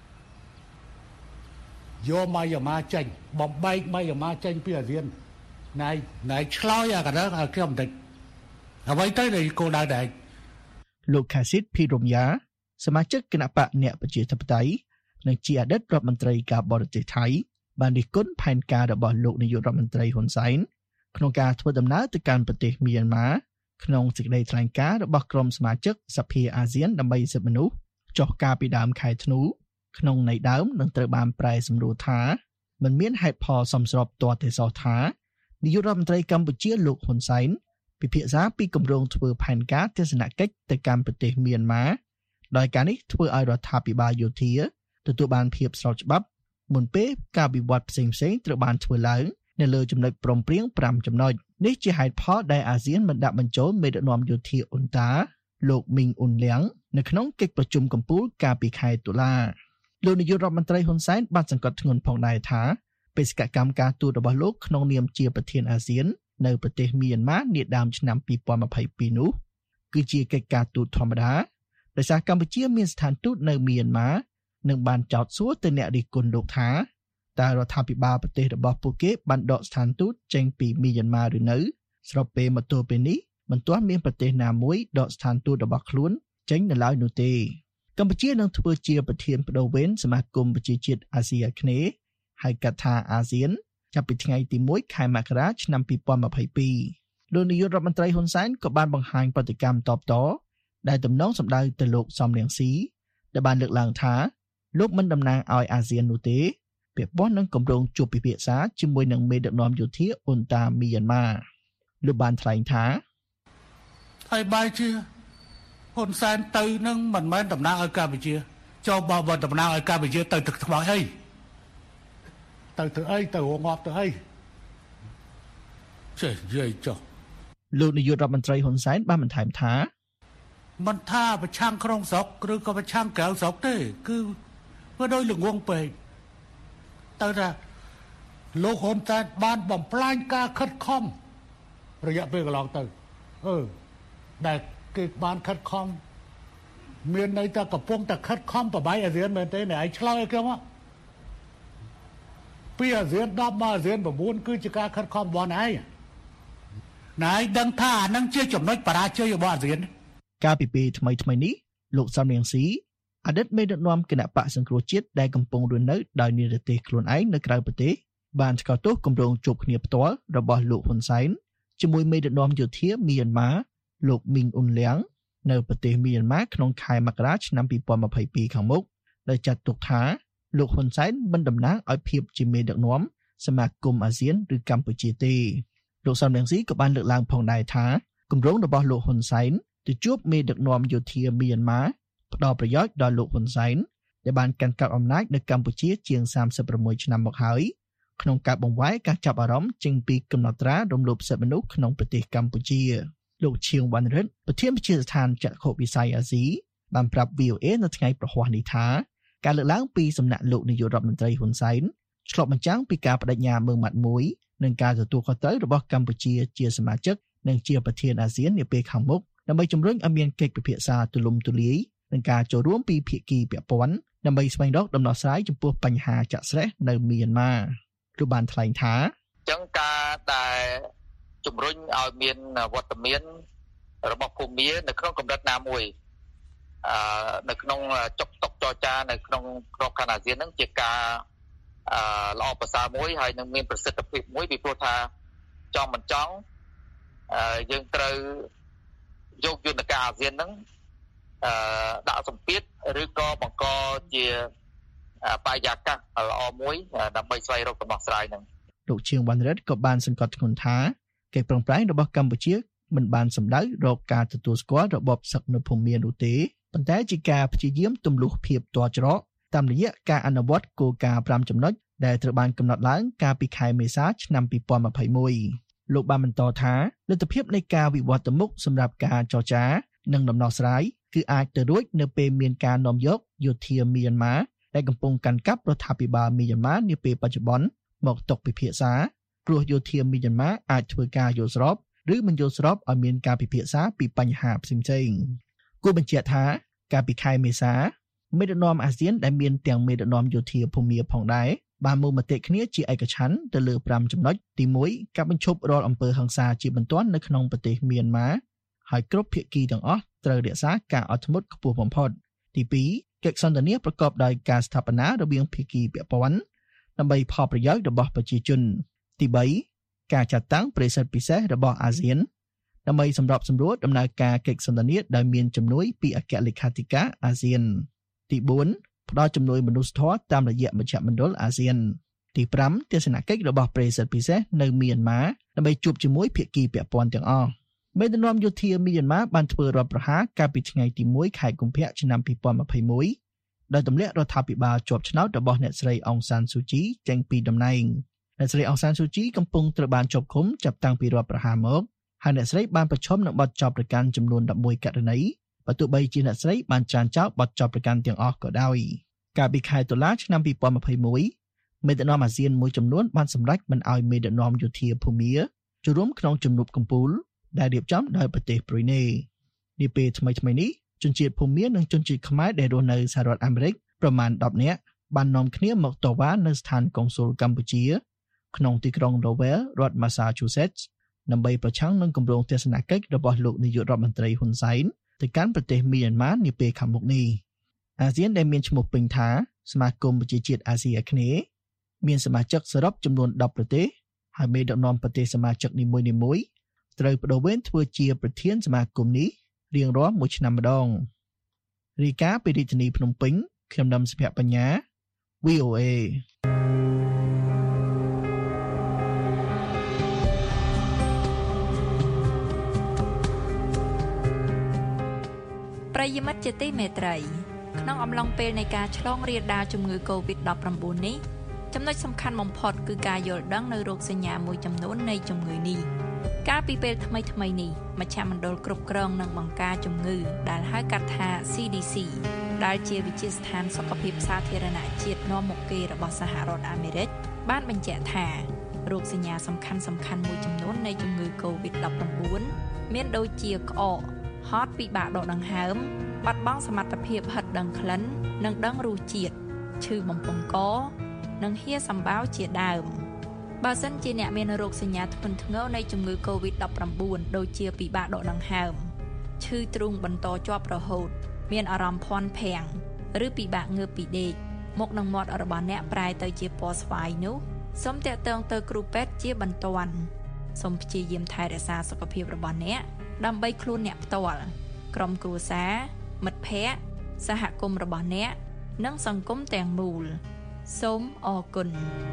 យកម៉ាយ៉ាម៉ាចេញបំបែកម៉ាយ៉ាម៉ាចេញពីអាស៊ានណៃណៃឆ្លោយអាកណ្ដឹងឲ្យខ្ញុំបន្តិចអ្វីទៅនៃគោលដៅដែរលោកខាស៊ីតភីរមយ៉ាសមាជិកគណៈបកអ្នកប្រជាធិបតេយ្យនិងជាអតីតរដ្ឋមន្ត្រីការបរទេសថៃបានរិះគន់ផែនការរបស់លោកនាយករដ្ឋមន្ត្រីហ៊ុនសែនក្នុងការធ្វើដំណើរទៅកាន់ប្រទេសមីយ៉ាន់ម៉ាក្នុងសេចក្តីថ្លែងការណ៍របស់ក្រុមសមាជិកសភាអាស៊ានដើម្បីសិទ្ធិមនុស្សចុះកាលពីដើមខែធ្នូក្នុងន័យដើមនឹងត្រូវបានប្រែសម្រួលថាមិនមានហេតុផលសមស្របទាល់តែសោះថានាយករដ្ឋមន្ត្រីកម្ពុជាលោកហ៊ុនសែនពិភាក្សាពីគម្រោងធ្វើផែនការទស្សនកិច្ចទៅកាន់ប្រទេសមីយ៉ាន់ម៉ាដោយការនេះធ្វើឲ្យរដ្ឋាភិបាលយោធាទទួលបានភាពស្របច្បាប់មុនពេលការវិវត្តផ្សេងៗត្រូវបានធ្វើឡើងនៅលើចំណុចព្រមព្រៀងប្រាំចំណុចនេះជាហេតុផលដែលអាស៊ានបានដាក់បញ្ចូលមេដឹកនាំយោធាអ៊ុនតាលោកមីងអ៊ុនលៀងនៅក្នុងកិច្ចប្រជុំកំពូលកាលពីខែតុលាលោកនាយករដ្ឋមន្ត្រីហ៊ុនសែនបានសង្កត់ធ្ងន់ផងដែរថាបេសកកម្មការទូតរបស់លោកក្នុងនាមជាប្រធានអាស៊ាននៅប្រទេសមីយ៉ាន់ម៉ានាដើមឆ្នាំពីរពាន់ម្ភៃពីរនោះគឺជាកិច្ចការទូតធម្មតាដោយសារកម្ពុជាមានស្ថានទូតនៅមីយ៉ាន់ម៉ានឹងបានចោទសួរទៅអ្នករិះគន់លោកថាតើរដ្ឋាភិបាលប្រទេសរបស់ពួកគេបានដកស្ថានទូតចេញពីមីយ៉ាន់ម៉ាឬនៅស្របពេលមកទល់ពេលនេះមិនទាន់មានប្រទេសណាមួយដកស្ថានទូតរបស់ខ្លួនចេញនៅឡើយនោះទេកម្ពុជានឹងធ្វើជាប្រធានបដូវវេនសមាគមប្រជាជាតិអាស៊ីអាគ្នេយ៍ហៅកាត់ថាអាស៊ានចាប់ពីថ្ងៃទីមួយខែមករាឆ្នាំពីរពាន់ម្ភៃពីរលោកនាយករដ្ឋមន្ត្រីហ៊ុនសែនក៏បានបង្ហាញប្រតិកម្មតបតដែលទំនងសម្ដៅទៅលោកសំរងស៊ីដែលបានលើកឡើងថាលោកមិនតំណាងឲ្យអាស៊ាននោះទេពាក់ព័ន្ធនឹងគម្រោងជួបពិភាក្សាជាមួយនឹងមេដឹកនាំយោធាអ៊ុនតាមីយ៉ាន់ម៉ាលោកបានថ្លែងថាហើយបាយជាហ៊ុនសែនទៅនឹងមិនមែនតំណាងឲ្យកម្ពុជាចូលបបតំណាងឲ្យកម្ពុជាទៅទឹកថ្មអីទៅទៅអីទៅងប់ទៅអីចេះនិយាយចុះលោកនាយករដ្ឋមន្ត្រីហ៊ុនសែនបានបន្ថែមថាមិនថាប្រឆាំងក្នុងស្រុកឬក៏ប្រឆាំងក្រៅស្រុកទេគឺវាដូចល្ងងពេកទៅថាលោកហ៊ុនសែនបានបំផ្លាញការខិតខំរយៈពេលកន្លងទៅអឺដែលគេបានខិតខំមានន័យថាកំពុងតែខិតខំប្របាយអាស៊ានមែនទេអ្នកឯងឆ្លើយឲ្យខ្ញុំពីអាស៊ានដប់មកអាស៊ាន៩គឺជាការខិតខំរបស់ឯងណែឯងដឹងថាអានឹងជាចំណុចបរាជ័យរបស់អាស៊ានកាលពីពេលថ្មីថ្មីនេះលោកសំរងស៊ីអតីតមេដឹកនាំគណៈបកសង្គ្រោះជាតិដែលកំពុងរស់នៅដោយនិរទេសខ្លួនឯងនៅក្រៅប្រទេសបានថ្កោលទោសគម្រោងជួបគ្នាផ្ទាល់របស់លោកហ៊ុនសែនជាមួយមេដឹកនាំយោធាមីយ៉ាន់ម៉ាលោកមីងអ៊ុនលៀងនៅប្រទេសមីយ៉ាន់ម៉ាក្នុងខែមករាឆ្នាំពីរពាន់ម្ភៃពីរខាងមុខដែលចាត់ទុកថាលោកហ៊ុនសែនមិនតំណាងឲ្យភាពជាមេដឹកនាំសមាគមអាស៊ានឬកម្ពុជាទេលោកសំរងស៊ីក៏បានលើកឡើងផងដែរថាគម្រោងរបស់លោកហ៊ុនសែនទៅជួបមេដឹកនាំយោធាមីយ៉ាន់ម៉ាផ្ដល់ប្រយោជន៍ដល់លោកហ៊ុនសែនដែលបានកាន់កាប់អំណាចនៅកម្ពុជាជាងសាមសិបប្រាំមួយឆ្នាំមកហើយក្នុងការបង្វែរការចាប់អារម្មណ៍ចេញពីកំណត់ត្រារំលោភសិទ្ធិមនុស្សក្នុងប្រទេសកម្ពុជាលោកឈៀងវណ្ណរិទ្ធប្រធានវិទ្យាស្ថានចក្ខុវិស័យអាស៊ីបានប្រាប់ វី អូ អេ នៅថ្ងៃប្រហ័សនេះថាការលើកឡើងពីសំណាក់លោកនាយករដ្ឋមន្ត្រីហ៊ុនសែនឆ្លុះបញ្ចាំងពីការបដិញ្ញាមើលម៉ាត់មួយនិងការទទួលខុសត្រូវរបស់កម្ពុជាជាសមាជិកនិងជាប្រធានអាស៊ាននាពេលខាងមុខដើម្បីជំរុញឲ្យមានកិច្ចពិភាក្សាទូលំទូលាយនិងការចូលរួមពីភាគីពាក់ព័ន្ធដើម្បីស្វែងរកដំណោះស្រាយចំពោះបញ្ហាចាក់ស្រេះនៅមីយ៉ាន់ម៉ាលោកបានថ្លែងថាចឹងការដែលជំរុញឲ្យមានវត្តមានរបស់ភូមានៅក្នុងកម្រិតណាមួយអឺនៅក្នុងចុកតុកចរចានៅក្នុងក្របខ័ណ្ឌអាស៊ានហ្នឹងជាការអឺល្អប្រសើរមួយហើយនឹងមានប្រសិទ្ធភាពមួយពីព្រោះថាចង់មិនចង់អឺយើងត្រូវយកយន្តការអាស៊ានហ្នឹងអឺដាក់សម្ពាធឬក៏បង្កជាបរិយាកាសល្អមួយដើម្បីស្វែងរកដំណោះស្រាយហ្នឹងលោកជាងវណ្ណរិទ្ធក៏បានសង្កត់ធ្ងន់ថាកិច្ចប្រឹងប្រែងរបស់កម្ពុជាមិនបានសម្ដៅរកការទទួលស្គាល់របបសឹកនៅភូមានោះទេប៉ុន្តែជាការព្យាយាមទម្លុះភាពទាល់ច្រកតាមរយៈការអនុវត្តគោលការណ៍5ចំណុចដែលត្រូវបានកំណត់ឡើងកាលពីខែមេសាឆ្នាំពីរពាន់ម្ភៃមួយ លោកបានបន្តថាលទ្ធភាពនៃការវិវត្តទៅមុខសម្រាប់ការចរចានិងដំណោះស្រាយគឺអាចទៅរួចនៅពេលមានការនាំយកយោធាមីយ៉ាន់ម៉ាដែលកំពុងកាន់កាប់រដ្ឋាភិបាលមីយ៉ាន់ម៉ានាពេលបច្ចុប្បន្នមកតុពិភាក្សាព្រោះយោធាមីយ៉ាន់ម៉ាអាចធ្វើការយល់ស្របឬមិនយល់ស្របឲ្យមានការពិភាក្សាពីបញ្ហាផ្សេងៗគួរបញ្ជាក់ថាកាលពីខែមេសាមេដឹកនាំអាស៊ានដែលមានទាំងមេដឹកនាំយោធាភូមាផងដែរបានមូលមតិគ្នាជាឯកច្ឆន្ទទៅលើ5ចំណុចទីមួយការបញ្ឈប់រាល់អំពើហិង្សាជាបន្ទាន់នៅក្នុងប្រទេសមីយ៉ាន់ម៉ាហើយគ្រប់ភាគីទាំងអស់ត្រូវរក្សាការអត់ធ្មត់ខ្ពស់បំផុតទីពីរកិច្ចសន្ទនាប្រកបដោយការស្ថាបនារវាងភាគីពាក់ព័ន្ធដើម្បីផលប្រយោជន៍របស់ប្រជាជនទីបីការចាត់តាំងប្រេសិតពិសេសរបស់អាស៊ានដើម្បីសម្របសម្រួលដំណើរការកិច្ចសន្ទនាដោយមានជំនួយពីអគ្គលេខាធិការអាស៊ានទីបួនផ្ដល់ជំនួយមនុស្សធម៌តាមរយៈមជ្ឈមណ្ឌលអាស៊ានទីប្រាំទស្សនកិច្ចរបស់ប្រេសិតពិសេសនៅមីយ៉ាន់ម៉ាដើម្បីជួបជាមួយភាគីពាក់ព័ន្ធទាំងអស់មេដឹកនាំយោធាមីយ៉ាន់ម៉ាបានធ្វើរដ្ឋប្រហារកាលពីថ្ងៃទីមួយខែកុម្ភៈឆ្នាំពីរពាន់ម្ភៃមួយដោយទម្លាក់រដ្ឋាភិបាលជាប់ឆ្នោតរបស់អ្នកស្រីអុងសានស៊ូជីចេញពីតំណែងអ្នកស្រីអុងសានស៊ូជីកំពុងត្រូវបានជាប់ឃុំចាប់តាំងពីរដ្ឋប្រហារមកហើយអ្នកស្រីបានប្រឈមនឹងបទចោទប្រកាន់ចំនួនដប់មួយករណីបើទោះបីជាអ្នកស្រីបានច្រានចោលបទចោទប្រកាន់ទាំងអស់ក៏ដោយកាលពីខែតុលាឆ្នាំពីរពាន់ម្ភៃមួយមេដឹកនាំអាស៊ានមួយចំនួនបានសម្រេចមិនឲ្យមេដឹកនាំយោធាភូមាចូលរួមក្នុងជំនួបកំពូលដែលរៀបចំដោយប្រទេសប្រ៊ុយណេនាពេលថ្មីៗនេះជនជាតិភូមានិងជនជាតិខ្មែរដែលរស់នៅសហរដ្ឋអាមេរិកប្រមាណដប់នាក់បាននាំគ្នាមកតវ៉ានៅស្ថានកុងស៊ុលកម្ពុជាក្នុងទីក្រុង Lowell រដ្ឋ Massachusetts ដើម្បីប្រឆាំងនឹងគម្រោងទស្សនកិច្ចរបស់លោកនាយករដ្ឋមន្ត្រីហ៊ុនសែនទៅកាន់ប្រទេសមីយ៉ាន់ម៉ានាពេលខាងមុខនេះអាស៊ានដែលមានឈ្មោះពេញថាសមាគមប្រជាជាតិអាស៊ីអាគ្នេយ៍មានសមាជិកសរុបចំនួនដប់ប្រទេសហើយមេដឹកនាំប្រទេសសមាជិកនីមួយៗត្រូវបដូរវេនធ្វើជាប្រធានសមាគមនេះរៀងរាល់មួយឆ្នាំម្ដងរាយការណ៍ពីរាជធានីភ្នំពេញខ្ញុំដឹមសុភបញ្ញា វី អូ เอប្រិយមិត្តជាទីមេត្រីក្នុងអំឡុងពេលនៃការឆ្លងរាលដាលជំងឺ កូវីដ ដប់ប្រាំបួន នេះចំណុចសំខាន់បំផុតគឺការយល់ដឹងនៅរោគសញ្ញាមួយចំនួននៃជំងឺនេះកាលពីពេលថ្មីថ្មីនេះមជ្ឈមណ្ឌលគ្រប់គ្រងនិងបង្ការជំងឺដែលហៅកាត់ថា ซี ดี ซี ដែលជាវិទ្យាស្ថានសុខភាពសាធារណជាតិនាំមុខគេរបស់សហរដ្ឋអាមេរិកបានបញ្ជាក់ថារោគសញ្ញាសំខាន់សំខាន់មួយចំនួននៃជំងឺ កូវីដ ដប់ប្រាំបួន មានដូចជាក្អកហត់ពិបាកដកដង្ហើមបាត់បង់សមត្ថភាពហិតដឹងក្លិននិងដឹងរសជាតិឈឺបំពង់កនិងហៀសម្បោរជាដើមបើសិនជាអ្នកមានរោគសញ្ញាធ្ងន់ធ្ងរនៃជំងឺ កូវីដ ដប់ប្រាំបួន ដូចជាពិបាកដកដង្ហើមឈឺទ្រូងបន្តជាប់រហូតមានអារម្មណ៍ភាន់ភាំងឬពិបាកងើបពីដេកមុខនិងមាត់របស់អ្នកប្រែទៅជាពណ៌ស្វាយនោះសូមតាក់ទងទៅគ្រូពេទ្យជាបន្ទាន់សូមព្យាយាមថែរក្សាសុខភាពរបស់អ្នកដើម្បីខ្លួនអ្នកផ្ទាល់ក្រុមគ្រួសារមិត្តភ័ក្តិសហគមន៍របស់អ្នកនិងសង្គមទាំងមូលសូមអរគុណ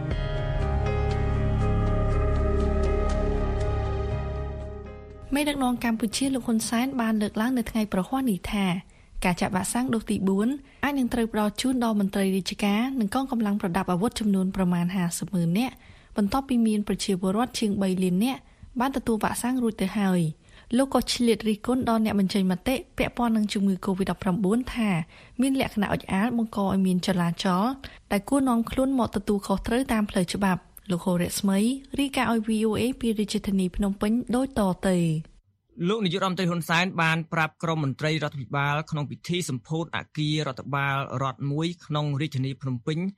មេដឹកនាំកម្ពុជាលោកហ៊ុនសែនបានលើកឡើងនៅថ្ងៃប្រហ័សនេះថាការចាក់វ៉ាក់សាំងដូសទីបួនអាចនឹងត្រូវផ្ដល់ជូនដល់មន្ត្រីរាជការនិងកងកម្លាំងប្រដាប់អាវុធចំនួនប្រមាណห้าสิบម៉ឺននាក់បន្ទាប់ពីមានប្រជាពលរដ្ឋជាងបីលាននាក់បានទទួលវ៉ាក់សាំងរួចទៅហើយលោកក៏ឆ្លៀតរិះគន់ដល់អ្នកបញ្ចេញមតិពាក់ព័ន្ធនឹងជំងឺ កូវីដ ដប់ប្រាំបួន ថាមានលក្ខណៈអុចអាលបង្កឲ្យមានចលាចលដែលគួរនាំខ្លួនមកទទួលខុសត្រូវតាមផ្លូវច្បាប់លោកហូរ៉េស្មីរាយការណ៍ឲ្យ វី អូ เอ ពីរាជធានីភ្នំពេញដូចតទៅលោកនាយករដ្ឋមន្ត្រីហ៊ុនសែនបានប្រាប់ក្រុមមន្ត្រីរដ្ឋាភិបាលក្នុងពិធីសម្ពោធអគាររដ្ឋបាលរដ្ឋមួយក្នុងរាជធានីភ្នំពេញ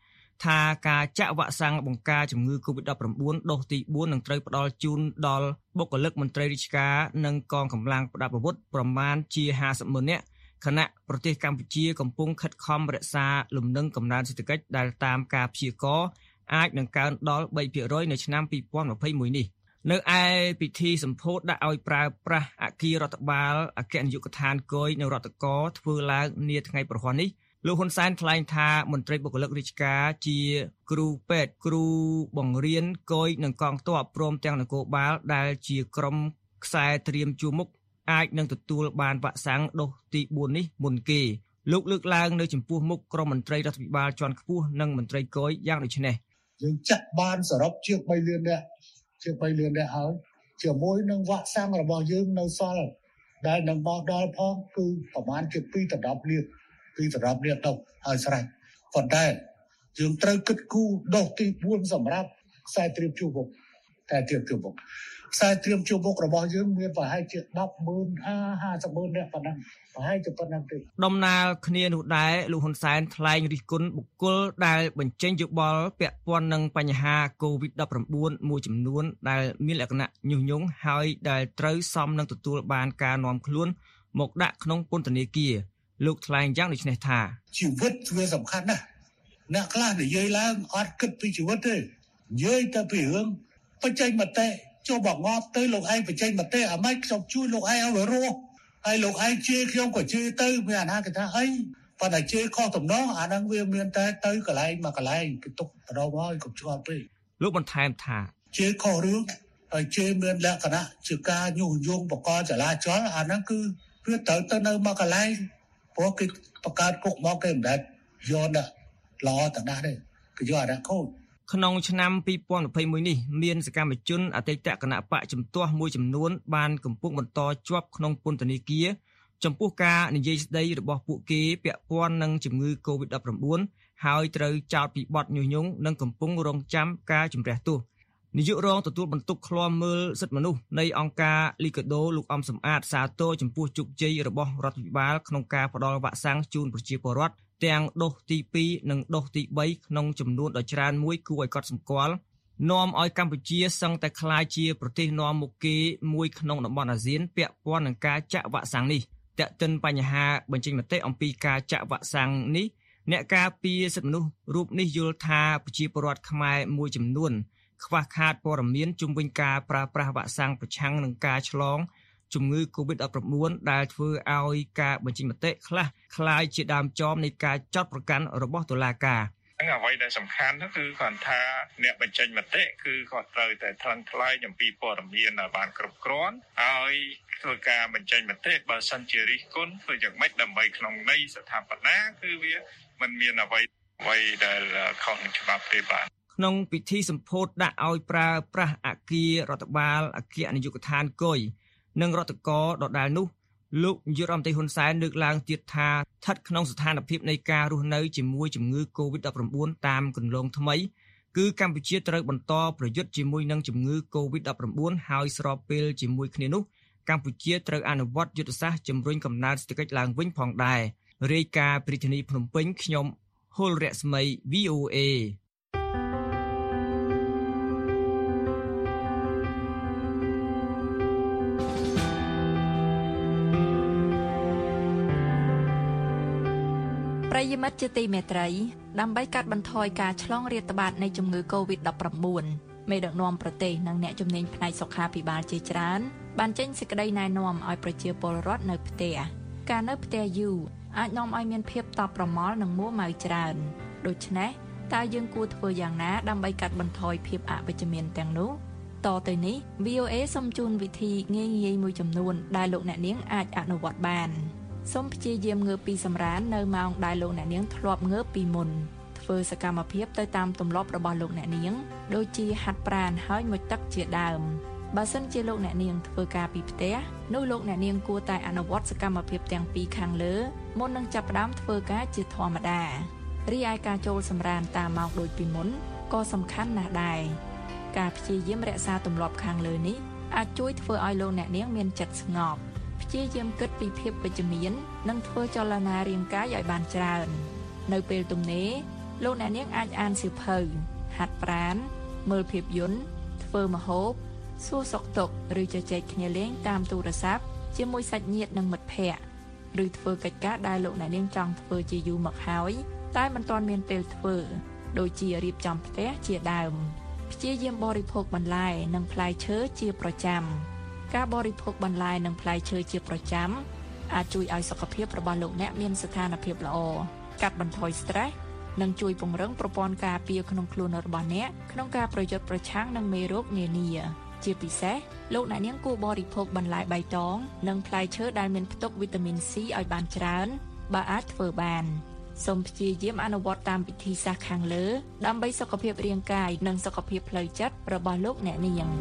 ថាការចាក់វ៉ាក់សាំងបង្ការជំងឺ COVID ដប់ប្រាំបួន ដូសទីបួននឹងត្រូវផ្ដល់ជូនដល់បុគ្គលិកមន្ត្រីរាជការនិងកងកម្លាំងប្រដាប់អាវុធប្រមាណជាห้าสิบម៉ឺននាក់ខណៈប្រទេសកម្ពុជាកំពុងខិតខំរក្សាលំនឹងកំណើនសេដ្ឋកិច្ចដែលតាមការព្យាករណ៍អាចនឹងកើនដល់3ភាគរយនៅឆ្នាំពីរពាន់ยี่สิบเอ็ดនេះនៅឯពិធីសម្ពោធដាក់ឲ្យប្រើប្រាស់អគាររដ្ឋបាលអគ្គនាយកដ្ឋានគយនៅរដ្ឋកោធ្វើឡើងនាថ្ងៃប្រហ័ននេះលោកហ៊ុនសែនថ្លែងថាមន្ត្រីបុគ្គលិករាជការជាគ្រូពេទ្យគ្រូបង្រៀនគយនិងកងទ័ពព្រមទាំងនគរបាលដែលជាក្រុមខ្សែត្រៀមជួរមុខអាចនឹងទទួលបានវ៉ាក់សាំងដូសទីបួននេះមុនគេលោកលើកឡើងនៅចំពោះមុខក្រុមមន្ត្រីរដ្ឋាភិបាលជាន់ខ្ពស់និងមន្ត្រីគយយ៉ាងដូចនេះយើងចាក់បានសរុបជាងបីលាននាក់ជាងបីលាននាក់ហើយជាមួយនឹងវ៉ាក់សាំងរបស់យើងនៅសល់ដែលនឹងបោះដល់ផងគឺប្រមាណជាពីដល់ដប់លានពីដល់ដប់លានទៅហើយស្រេចប៉ុន្តែយើងត្រូវគិតគូរដូសទីបួនសម្រាប់ខ្សែត្រៀមជួរមុខតែត្រៀមជួរមុខខ្សែត្រៀមជួរមុខរបស់យើងមានប្រហែលជាដប់ម៉ឺនហាห้าสิบម៉ឺននាក់ប៉ុណ្ណឹងប្រហែលជាប៉ុណ្ណឹងទេដំណើរគ្នានោះដែរលោកហ៊ុនសែនថ្លែងរិះគន់បុគ្គលដែលបញ្ចេញយោបល់ពាក់ព័ន្ធនឹងបញ្ហា COVID ដប់ប្រាំបួន មួយចំនួនដែលមានលក្ខណៈញុះញង់ហើយដែលត្រូវសមនឹងទទួលបានការនាំខ្លួនមកដាក់ក្នុងពន្ធនាគារលោកថ្លែងយ៉ាងដូចនេះថាជីវិតវាសំខាន់ណាស់អ្នកខ្លះនិយាយឡើងអត់គិតពីជីវិតទេនិយាយតែពីរឿងបញ្ចេញមតិចូលបងប់ទៅលោកឯងបញ្ចេញមតិអាម៉េចខ្ញុំជួយលោកឯងឲ្យរស់ហើយលោកឯងជេរខ្ញុំក៏ជេរទៅមានអាណាគេថាអីប៉ុន្តែជេរខុសតំណងអាហ្នឹងវាមានតែទៅកន្លែងមកកន្លែងគេទុកដងហើយកុំឆ្ងល់ពេកលោកបន្ថែមថាជេរខុសរឿងហើយជេរមានលក្ខណៈជាការញុះញង់បកចលាចលអាហ្នឹងគឺវាត្រូវទៅនៅមកកន្លែងព្រោះគេបង្កើតគុកមកគេមិនដែរយកណាល្អតណាស់ទេគេយកអាហ្នឹងខូចក្នុងឆ្នាំពីរពាន់ยี่สิบเอ็ดនេះមានសកម្មជនអតីតគណៈបកជំទាស់មួយចំនួនបានកំពុងបន្តជាប់ក្នុងពន្ធនាគារចំពោះការនិយាយស្ដីរបស់ពួកគេពាក់ព័ន្ធនឹងជំងឺ COVID ដប់ប្រាំបួន ហើយត្រូវចោទពីបទញុះញង់និងកំពុងរងចាំការជំរះទោសនាយករងទទួលបន្ទុកឃ្លាំមើលសិទ្ធិមនុស្សនៃអង្គការលីកាដូលោកអំសំអាតសាទរចំពោះជោគជ័យរបស់រដ្ឋាភិបាលក្នុងការផ្តល់វ៉ាក់សាំងជូនប្រជាពលរដ្ឋទាំងដូសទីពីរនិងដូសទីបីក្នុងចំនួនដ៏ច្រើនមួយគួរឲ្យកត់សម្គាល់នាំឲ្យកម្ពុជាសឹងតែក្លាយជាប្រទេសនាំមុខគេមួយក្នុងតំបន់អាស៊ានពាក់ព័ន្ធនឹងការចាក់វ៉ាក់សាំងនេះតែកតិនបញ្ហាបញ្ចេញមតិអំពីការចាក់វ៉ាក់សាំងនេះអ្នកការពារសិទ្ធិមនុស្សរូបនេះយល់ថាប្រជាពលរដ្ឋខ្មែរមួយចំនួនខ្វះខាតព័ត៌មានជុំវិញការប្រើប្រាស់វ៉ាក់សាំងប្រឆាំងនឹងការឆ្លងជំងឺ COVID ដប់ប្រាំបួន ដែលធ្វើឲ្យការបញ្ចេញមតិខ្លះคล้ายជាដើមចមនៃការចោទប្រកាន់របស់តុលាការហ្នឹងអ្វីដែលសំខាន់នោះគឺគាត់ថាអ្នកបញ្ចេញមតិគឺគាត់ត្រូវតែថ្លឹងថ្លែងអំពីព័ត៌មានឲ្យបានគ្រប់គ្រាន់ហើយធ្វើការបញ្ចេញមតិបើសិនជារិះគន់ធ្វើយ៉ាងម៉េចដើម្បីក្នុងន័យស្ថាបនាគឺវាមិនមានអ្វីអ្វីដែលខុសនឹងច្បាប់ទេបាទក្នុងពិធីសម្ពោធដាក់ឲ្យប្រើប្រាស់អគាររដ្ឋបាលអគ្គនាយកដ្ឋានគយនិងរដ្ឋកោដដែលនោះលោកនាយករដ្ឋមន្ត្រីហ៊ុនសែនលើកឡើងទៀតថាស្ថិតក្នុងស្ថានភាពនៃការរស់នៅជាមួយជំងឺ COVID ដប់ប្រាំបួន តាមគន្លងថ្មីគឺកម្ពុជាត្រូវបន្តប្រយុទ្ធជាមួយនឹងជំងឺ COVID ដប់ប្រាំបួន ហើយស្របពេលជាមួយគ្នានោះកម្ពុជាត្រូវអនុវត្តយុទ្ធសាស្ត្រជំរុញកំណើនសេដ្ឋកិច្ចឡើងវិញផងដែររាយការណ៍ពីរាជធានីភ្នំពេញខ្ញុំហុលរស្មី វី អូ เอប្រិយមិត្តជាទីមេត្រីដើម្បីកាត់បន្ថយការឆ្លងរាតត្បាតនៃជំងឺ COVID ដប់ប្រាំបួន មេដឹកនាំប្រទេសនិងអ្នកជំនាញផ្នែកសុខាភិបាលជាច្រើនបានចេញសេចក្តីណែនាំឲ្យប្រជាពលរដ្ឋនៅផ្ទះការនៅផ្ទះយូរអាចនាំឲ្យមានភាពតប់ប្រមល់និងមួម៉ៅច្រើនដូច្នេះតើយើងគួរធ្វើយ៉ាងណាដើម្បីកាត់បន្ថយភាពអវិជ្ជមានទាំងនោះតទៅនេះ វី អូ เอ សូមជូនវិធីងាយៗមួយចំនួនដែលលោកអ្នកនាងអាចអនុវត្តបានសូមព្យាយាមងើបពីសម្រាននៅម៉ោងដែលលោកអ្នកនាងធ្លាប់ងើបពីមុនធ្វើសកម្មភាពទៅតាមទម្លាប់របស់លោកអ្នកនាងដូចជាហាត់ប្រាណហើយមុជទឹកជាដើមបើសិនជាលោកអ្នកនាងធ្វើការពីផ្ទះនោះលោកអ្នកនាងគួរតែអនុវត្តសកម្មភាពទាំងពីរខាងលើមុននឹងចាប់ផ្ដើមធ្វើការជាធម្មតារីឯការចូលសម្រានតាមម៉ោងដូចពីមុនក៏សំខាន់ណាស់ដែរការព្យាយាមរក្សាទម្លាប់ខាងលើនេះអាចជួយធ្វើឲ្យលោកអ្នកនាងមានចិត្តស្ងប់ព្យាយាមគិតពីភាពវិជ្ជមាននិងធ្វើចលនារាងកាយឲ្យបានច្រើននៅពេលទំនេរលោកអ្នកនាងអាចអានសៀវភៅហាត់ប្រាណមើលភាពយន្តធ្វើម្ហូបសួរសុខទុក្ខឬជជែកគ្នាលេងតាមទូរស័ព្ទជាមួយសាច់ញាតិនិងមិត្តភ័ក្តិឬធ្វើកិច្ចការដែលលោកអ្នកនាងចង់ធ្វើជាយូរមកហើយតែមិនទាន់មានពេលធ្វើដូចជារៀបចំផ្ទះជាដើមព្យាយាមបរិភោគបន្លែនិងផ្លែឈើជាប្រចាំការបរិភោគបន្លែនិងផ្លែឈើជាប្រចាំអាចជួយឲ្យសុខភាពរបស់លោកអ្នកមានស្ថានភាពល្អកាត់បន្ថយ stress និងជួយពង្រឹងប្រព័ន្ធការពារក្នុងខ្លួនរបស់អ្នកក្នុងការប្រយុទ្ធប្រឆាំងនឹងមេរោគនានាជាពិសេសលោកអ្នកនាងគួរបរិភោគបន្លែបៃតងនិងផ្លែឈើដែលមានផ្ទុកវីតាមីន C ឲ្យបានច្រើនបើអាចធ្វើបានសូមព្យាយាមអនុវត្តតាមវិធីសាស្ត្រខាងលើដើម្បីសុខភាពរាងកាយនិងសុខភាពផ្លូវចិត្តរបស់លោកអ្នកនាង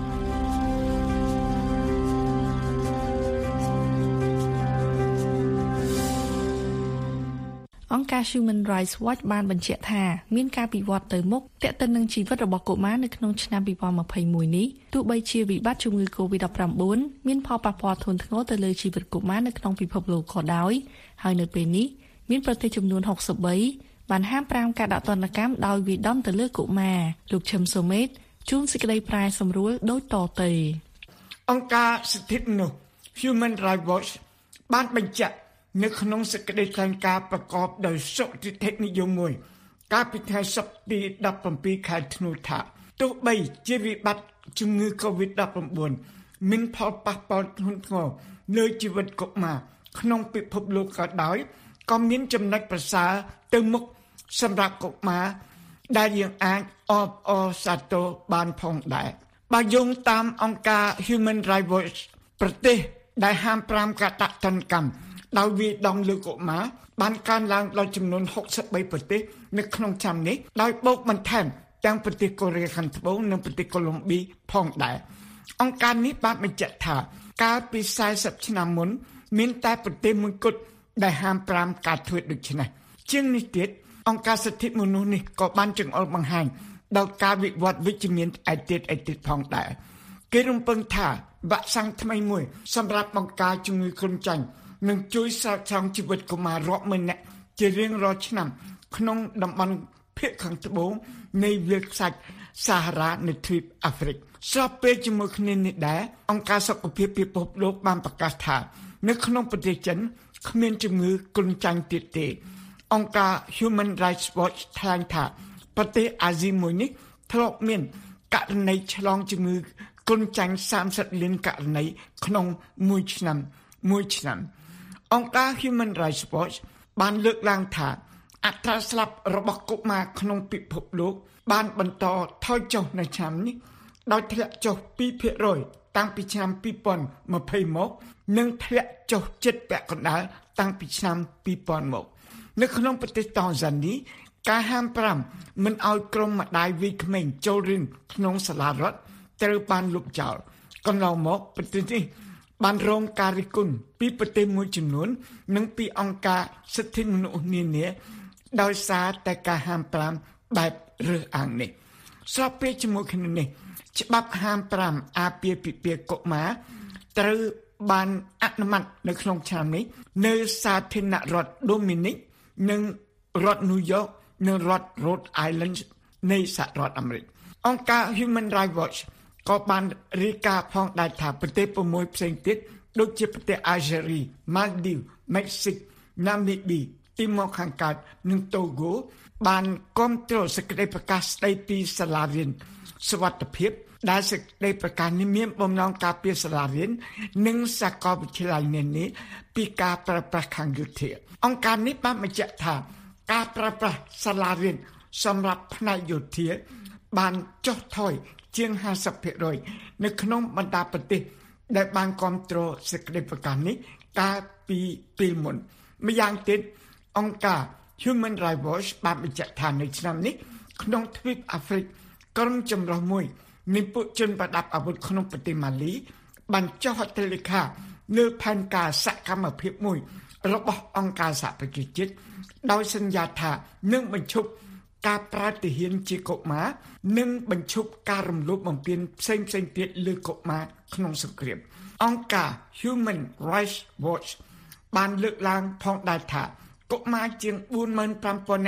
អង្គការ Human Rights Watch បានបញ្ជាក់ថាមានការវិវត្តទៅមុខទាក់ទិននឹងជីវិតរបស់កុមារនៅក្នុងឆ្នាំពីរពាន់ម្ភៃមួយនេះទោះបីជាវិបត្តិជំងឺ កូវីដ ដប់ប្រាំបួន មានផលប៉ះពាល់ធ្ងន់ធ្ងរទៅលើជីវិតកុមារនៅក្នុងពិភពលោកក៏ដោយហើយនៅពេលនេះមានប្រទេសចំនួនហុកសិបបីបានហាមប្រាមការដាក់ទណ្ឌកម្មដោយវាយដំទៅលើកុមារលោកឈឹមសូមេតជួនសេចក្តីប្រែសម្រួលដូចតទៅអង្គការសិទ្ធិមនុស្ស Human Rights Watch បានបញ្ជាក់នៅក្នុងសេចក្តីថ្លែងការណ៍ប្រកបដោយសុទិដ្ឋិនិយមមួយកាលពីថ្ងៃសុក្រទីដប់ប្រាំពីរខែធ្នូថាទោះបីជាវិបត្តិជំងឺ កូវីដ ដប់ប្រាំបួន មានផលប៉ះពាល់ធ្ងន់ធ្ងរលើជីវិតកុមារក្នុងពិភពលោកក៏ដោយក៏មានចំណុចប្រសើរទៅមុខសម្រាប់កុមារដែលយើងអាចអបអរសាទរបានផងដែរបើយោងតាមអង្គការ Human Rights Watch ប្រទេសដែលហាមប្រាមការដាក់ទណ្ឌកម្មដោយវាយដំលើកុមារបានកើនឡើងដល់ចំនួនហុកសិបបីប្រទេសនៅក្នុងឆ្នាំនេះដោយបូកបន្ថែមទាំងប្រទេសកូរ៉េខាងត្បូងនិងប្រទេសកូឡុំប៊ីផងដែរអង្គការនេះបានបញ្ជាក់ថាកាលពីសែសិបឆ្នាំមុនមានតែប្រទេសមួយគត់ដែលហាមប្រាមការធ្វើដូច្នេះជាងនេះទៀតអង្គការសិទ្ធិមនុស្សនេះក៏បានចង្អុលបង្ហាញដល់ការវិវត្តវិជ្ជមានឯទៀតឯទៀតផងដែរគេរំពឹងថាវ៉ាក់សាំងថ្មីមួយសម្រាប់បង្ការជំងឺគ្រុនចាញ់នឹងជួយស្រោចស្រង់ជីវិតកុមាររាប់ម៉ឺននាក់ជារៀងរាល់ឆ្នាំក្នុងតំបន់ភាគខាងត្បូងនៃវាលខ្សាច់សាហារ៉ានៅទ្វីបអាហ្វ្រិកស្របពេលជាមួយគ្នានេះដែរអង្គការសុខភាពពិភពលោកបានប្រកាសថានៅក្នុងប្រទេសចិនគ្មានជំងឺគ្រុនចាញ់ទៀតទេអង្គការ Human Rights Watch ថ្លែងថាប្រទេសអាស៊ីមួយនេះធ្លាប់មានករណីឆ្លងជំងឺគ្រុនចាញ់សាមសិបលានករណីក្នុងមួយឆ្នាំមួយឆ្នាំអង្គការ Human Rights Watch បានលើកឡើងថាអត្រាស្លាប់របស់កុមារក្នុងពិភពលោកបានបន្តថយចុះនៅឆ្នាំនេះដោយធ្លាក់ចុះពីរភាគរយតាំងពីឆ្នាំពីរពាន់ម្ភៃមកនិងធ្លាក់ចុះជិតពាក់កណ្ដាលតាំងពីឆ្នាំពីរពាន់មកនៅក្នុងប្រទេសតង់ហ្សានីការហាមប្រាមមិនឲ្យក្រុមម្ដាយវាយក្មេងចូលរៀនក្នុងសាលារដ្ឋត្រូវបានលុបចោលកន្លងមកប្រទេសនេះបានរងការរិះគន់ពីប្រទេសមួយចំនួននិងពីអង្គការសិទ្ធិមនុស្សនានាដោយសារតែការហាមប្រាមបែបរើសអើងនេះស្របពេលជាមួយគ្នានេះច្បាប់ហាមប្រាមអាពាហ៍ពិពាហ៍កុមារត្រូវបានអនុម័តនៅក្នុងឆ្នាំនេះនៅសាធារណរដ្ឋ Dominic និងរដ្ឋ New York និងរដ្ឋ Rhode Island នៃសហរដ្ឋអាមេរិកអង្គការ Human Rights Watch ក៏បានរាយការណ៍ផងដែរថាប្រទេសប្រមួយផ្សេងទៀតដូចជាប្រទេសអាល់ហ្សេរី Maldives មេក្ស៊ីក ណាមីប៊ី ទីម៉ូខាងកើតនិងតូហ្គោបានគាំទ្រសេចក្តីប្រកាសស្តីពីសាលារៀនសុវត្ថិភាពដែលសេចក្តីប្រកាសនេះមានបំណងការពារសាលារៀននិងសាកលវិទ្យាល័យនានាពីការប្រើប្រាស់ខាងយុត្តិអង្គការនេះបានបញ្ជាក់ថាការប្រើប្រាស់សាលារៀនសម្រាប់ផ្នែកយោធាបានចុះថយជាងห้าสิบភាគរយនៅក្នុងបណ្ដាប្រទេសដែលបានគាំទ្រសេចក្តីប្រកាសនេះកាលពីពេលមុនម្យ៉ាងទៀតអង្គការ Human Rights Watch បានបញ្ជាក់ថានៅឆ្នាំនេះក្នុងទ្វីបអាហ្វ្រិកក្រុមចម្រុះមួយនៃពួកជនប្រដាប់អាវុធក្នុងប្រទេសម៉ាលីបានចុះហត្ថលេខាលើផែនការសកម្មភាពមួយរបស់អង្គការសហប្រជាជាតិដោយសន្យាថានឹងបញ្ឈប់ការប្រើទាហានជាកុមារនិងបញ្ឈប់ការរំលោភបំពានផ្សេងៗទៀតលើកុមារក្នុងសង្គ្រាមអង្គការ Human Rights Watch បានលើកឡើងផងដែរថាកុមារជាង បួនម៉ឺនប្រាំពាន់ នាក់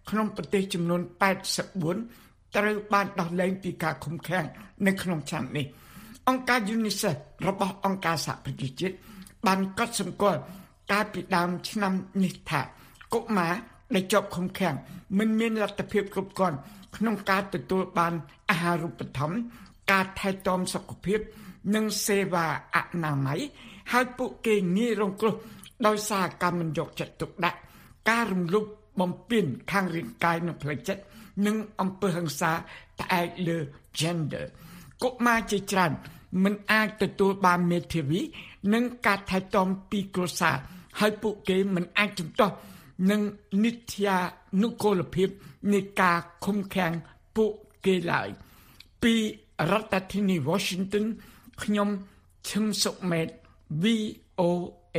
ក្នុងប្រទេសចំនួនแปดสิบสี่ត្រូវបានដោះលែងពីការឃុំឃាំងនៅក្នុងឆ្នាំនេះអង្គការ UNICEF របស់អង្គការសហប្រជាជាតិបានកត់សម្គាល់កាលពីដើមឆ្នាំនេះថាកុមារដែលជាប់ឃុំឃាំងមិនមានលទ្ធភាពគ្រប់គ្រាន់ក្នុងការទទួលបានអាហារូបត្ថម្ភការថែទាំសុខភាពនិងសេវាអនាម័យហើយពួកគេងាយរងគ្រោះដោយសារការមិនយកចិត្តទុកដាក់ការរំលោភបំពានខាងរាងកាយនិងផ្លូវចិត្តនិងអំពើហិង្សាផ្អែកលើ gender កុមារជាច្រើនមិនអាចទទួលបានមេធាវីនិងការថែទាំពីគ្រួសារហើយពួកគេមិនអាចជំទាស់នឹងនិត្យានុកូលភាពនៃការឃុំឃាំងពួកគេឡើយពីរដ្ឋធានី Washington ខ្ញុំឈឹមសុមេត V O A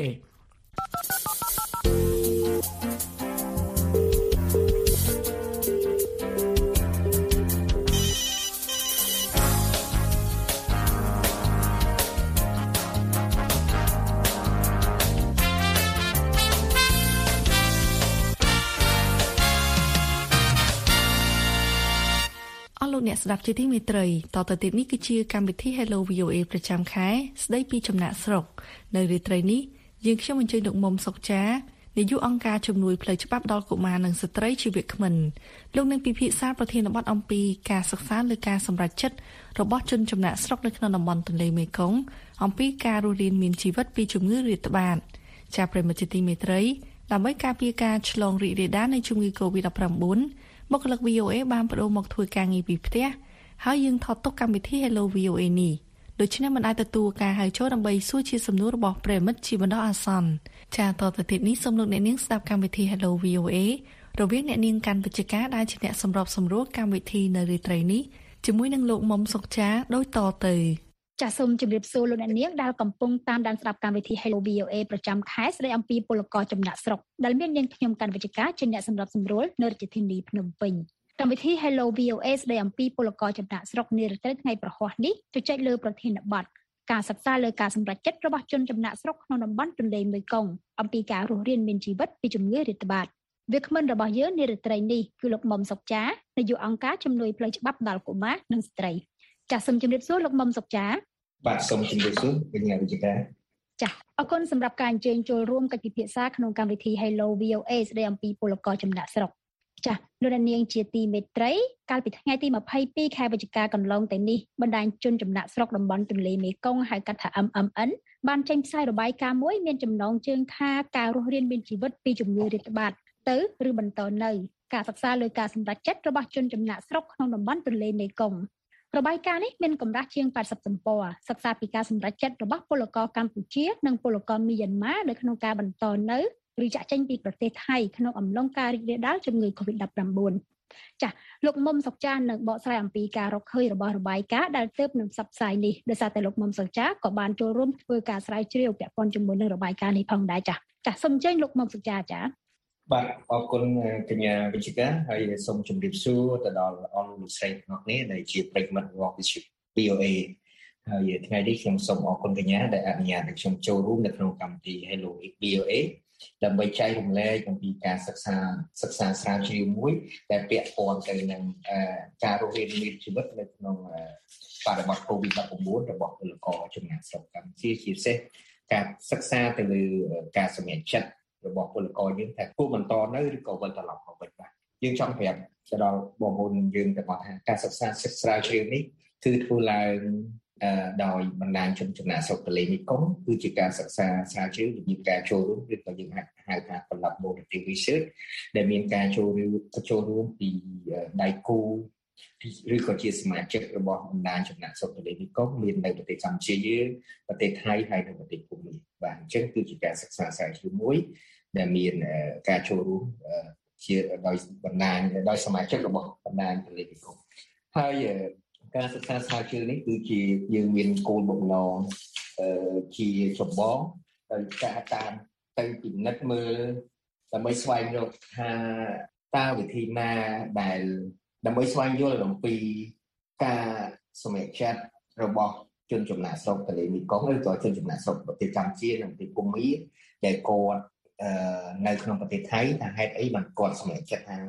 អ្នកស្ដាប់ជាទីមេត្រីតទៅទៀតនេះគឺជាកម្មវិធី Hello វី អូ เอ ប្រចាំខែស្ដីពីចំណាក់ស្រុកនៅរាត្រីនេះយើងខ្ញុំអញ្ជើញលោកមុំសុកចានាយកអង្គការជំនួយផ្លូវច្បាប់ដល់កុមារនិងស្ត្រីជីវក្មិនលោកនឹងពិភាក្សាប្រធានបទអំពីការសិក្សាលើការសម្រេចចិត្តរបស់ជនចំណាក់ស្រុកនៅក្នុងតំបន់ទន្លេមេគង្គអំពីការរស់រានមានជីវិតពីជំងឺរាតត្បាតចាប្រិមត្តជាទីមេត្រីដើម្បីការពារការឆ្លងរីករាលដាលនៃជំងឺ កូវីដ -ដិបเก้า បុគ្គលិក វី អូ เอ បានបដូរមកធ្វើការងារពីផ្ទះហើយយើងថតទុកកម្មវិធី Hello វី អូ เอ នេះដូច្នេះមិនអាចទទួលការហៅចូលដើម្បីសួរជាសំណួររបស់ប្រិមិត្តជាបណ្ដោះអាសន្នចាតទៅទៀតនេះសូមលោកអ្នកនាងស្ដាប់កម្មវិធី Hello វី អូ เอ រវាងអ្នកនាងកាន់វិជ្ជការដែលជាអ្នកសម្របសម្រួលកម្មវិធីនៅរាត្រីនេះជាមួយនឹងលោកមុំសុកចាដោយតទៅចាសសូមជម្រាបសួរលោកអ្នកនាងដែលកំពុងតាមដានស្ដាប់កម្មវិធី Hello វី អូ เอ ប្រចាំខែស្ដីអំពីពលករចំណាក់ស្រុកដែលមាននាងខ្ញុំកាន់វិជ្ជការជាអ្នកសម្របសម្រួលនៅរាជធានីភ្នំពេញកម្មវិធី Hello វី អូ เอ ស្ដីអំពីពលករចំណាក់ស្រុកនារាត្រីថ្ងៃប្រហ័សនេះជជែកលើប្រធានបទការសិក្សាលើការសម្រេចចិត្តរបស់ជនចំណាក់ស្រុកក្នុងតំបន់ទន្លេមេគង្គអំពីការរស់រានមានជីវិតពីជំងឺរាតត្បាតវាគ្មិនរបស់យើងនារាត្រីនេះគឺលោកមុំសុកចានាយកអង្គការជំនួយផ្លូវច្បាប់ដល់កុមារនិងស្ត្រីចាសសូមជម្រាបសួរលោកមុំសុកចាបាទសូមជម្រាបសួរវិញ្ញាវិជ្ជការចាសអរគុណសម្រាប់ការអញ្ជើញចូលរួមកិច្ចពិភាក្សាក្នុងកម្មវិធី Hello វី អូ เอ ស្ដីអំពីពលករចំណាក់ស្រុកចាសលោកនាងជាទីមេត្រីកាលពីថ្ងៃទីម្ភៃពីរខែវិច្ឆិកាកន្លងទៅនេះបណ្ដាញជនចំណាក់ស្រុកតំបន់ទន្លេមេគង្គហៅកាត់ថា เอ็ม เอ็ม เอ็น បានចេញផ្សាយរបាយការណ៍មួយមានចំណងជើងថាការរស់រានមានជីវិតពីជំងឺរាតត្បាតទៅឬបន្តនៅការសិក្សាលើការសម្រេចចិត្តរបស់ជនចំណាក់ស្រុកក្នុងតំបន់ទន្លេមេគង្គរបាយការណ៍នេះមានកម្រាស់ជាងแปดสิบទំព័រសិក្សាពីការសម្រេចចិត្តរបស់ពលករកម្ពុជានិងពលករមីយ៉ាន់ម៉ានៅក្នុងការបន្តនៅឬចាក់ចេញពីប្រទេសថៃក្នុងអំឡុងការរីករាលដាលជំងឺ កូវីដ -ដិបเก้า ចា៎លោកមុំសុកចានៅបកស្រាយអំពីការរកឃើញរបស់របាយការណ៍ដែលទើបនឹងផ្សព្វផ្សាយនេះដោយសារតែលោកមុំសុកចាក៏បានចូលរួមធ្វើការស្រាវជ្រាវពាក់ព័ន្ធជាមួយនឹងរបាយការណ៍នេះផងដែរចា៎ចា៎សូមអញ្ជើញលោកមុំសុកចាចា៎បាទអរគុណកញ្ញាវិជ្ជការហើយសូមជម្រាបសួរទៅដល់អស់លោកស្រីទាំងអស់គ្នាដែលជាប្រិយមិត្តរបស់ វី អូ เอ ហើយថ្ងៃនេះខ្ញុំសូមអរគុណកញ្ញាដែលអនុញ្ញាតឲ្យខ្ញុំចូលរួមនៅក្នុងកម្មវិធី Hello វី អូ เอ ដើម្បីចែករំលែកអំពីការសិក្សាសិក្សាស្រាវជ្រាវមួយដែលពាក់ព័ន្ធទៅនឹងការរស់រានមានជីវិតនៅក្នុងបរិបទ កូវីដ -ដិបเก้า របស់ពលករចំណាក់ស្រុកកម្ពុជាជាពិសេសការសិក្សាទៅលើការសម្រេចចិត្តរបស់ពលករយើងថាគួរបន្តនៅឬក៏វិលត្រឡប់មកវិញបាទយើងចង់ប្រាប់ទៅដល់បងប្អូនយើងទាំងអស់ថាការសិក្សាស្រាវជ្រាវនេះគឺធ្វើឡើងដោយបណ្ដាញជនចំណាក់ស្រុកទន្លេមេគង្គគឺជាការសិក្សាស្រាវជ្រាវជាការចូលរួមឬក៏យើងហៅថា collaborative research ដែលមានការចូលរួមចូលរួមពីដៃគូឬក៏ជាសមាជិករបស់បណ្ដាញចំណាក់ស្រុកទន្លេមេគង្គមាននៅប្រទេសកម្ពុជាយើងប្រទេសថៃហើយនិងប្រទេសភូមាបាទអញ្ចឹងគឺជាការសិក្សាស្រាវជ្រាវមួយដែលមានការចូលរួមជាដោយបណ្ដាញដោយសមាជិករបស់បណ្ដាញទន្លេមេគង្គហើយការសិក្សាស្រាវជ្រាវនេះគឺជាយើងមានគោលបំណងជាចម្បងដោយការតាមទៅពិនិត្យមើលដើម្បីស្វែងរកថាតើវិធីណាដែលដើម្បីស្វែងយល់អំពីការសម្រេចចិត្តរបស់ជនចំណាក់ស្រុកទន្លេមេគង្គឬក៏ជនចំណាក់ស្រុកប្រទេសកម្ពុជានិងប្រទេសភូមាដែលគាត់នៅក្នុងប្រទេសថៃថាហេតុអីបានគាត់សម្រេចចិត្តថា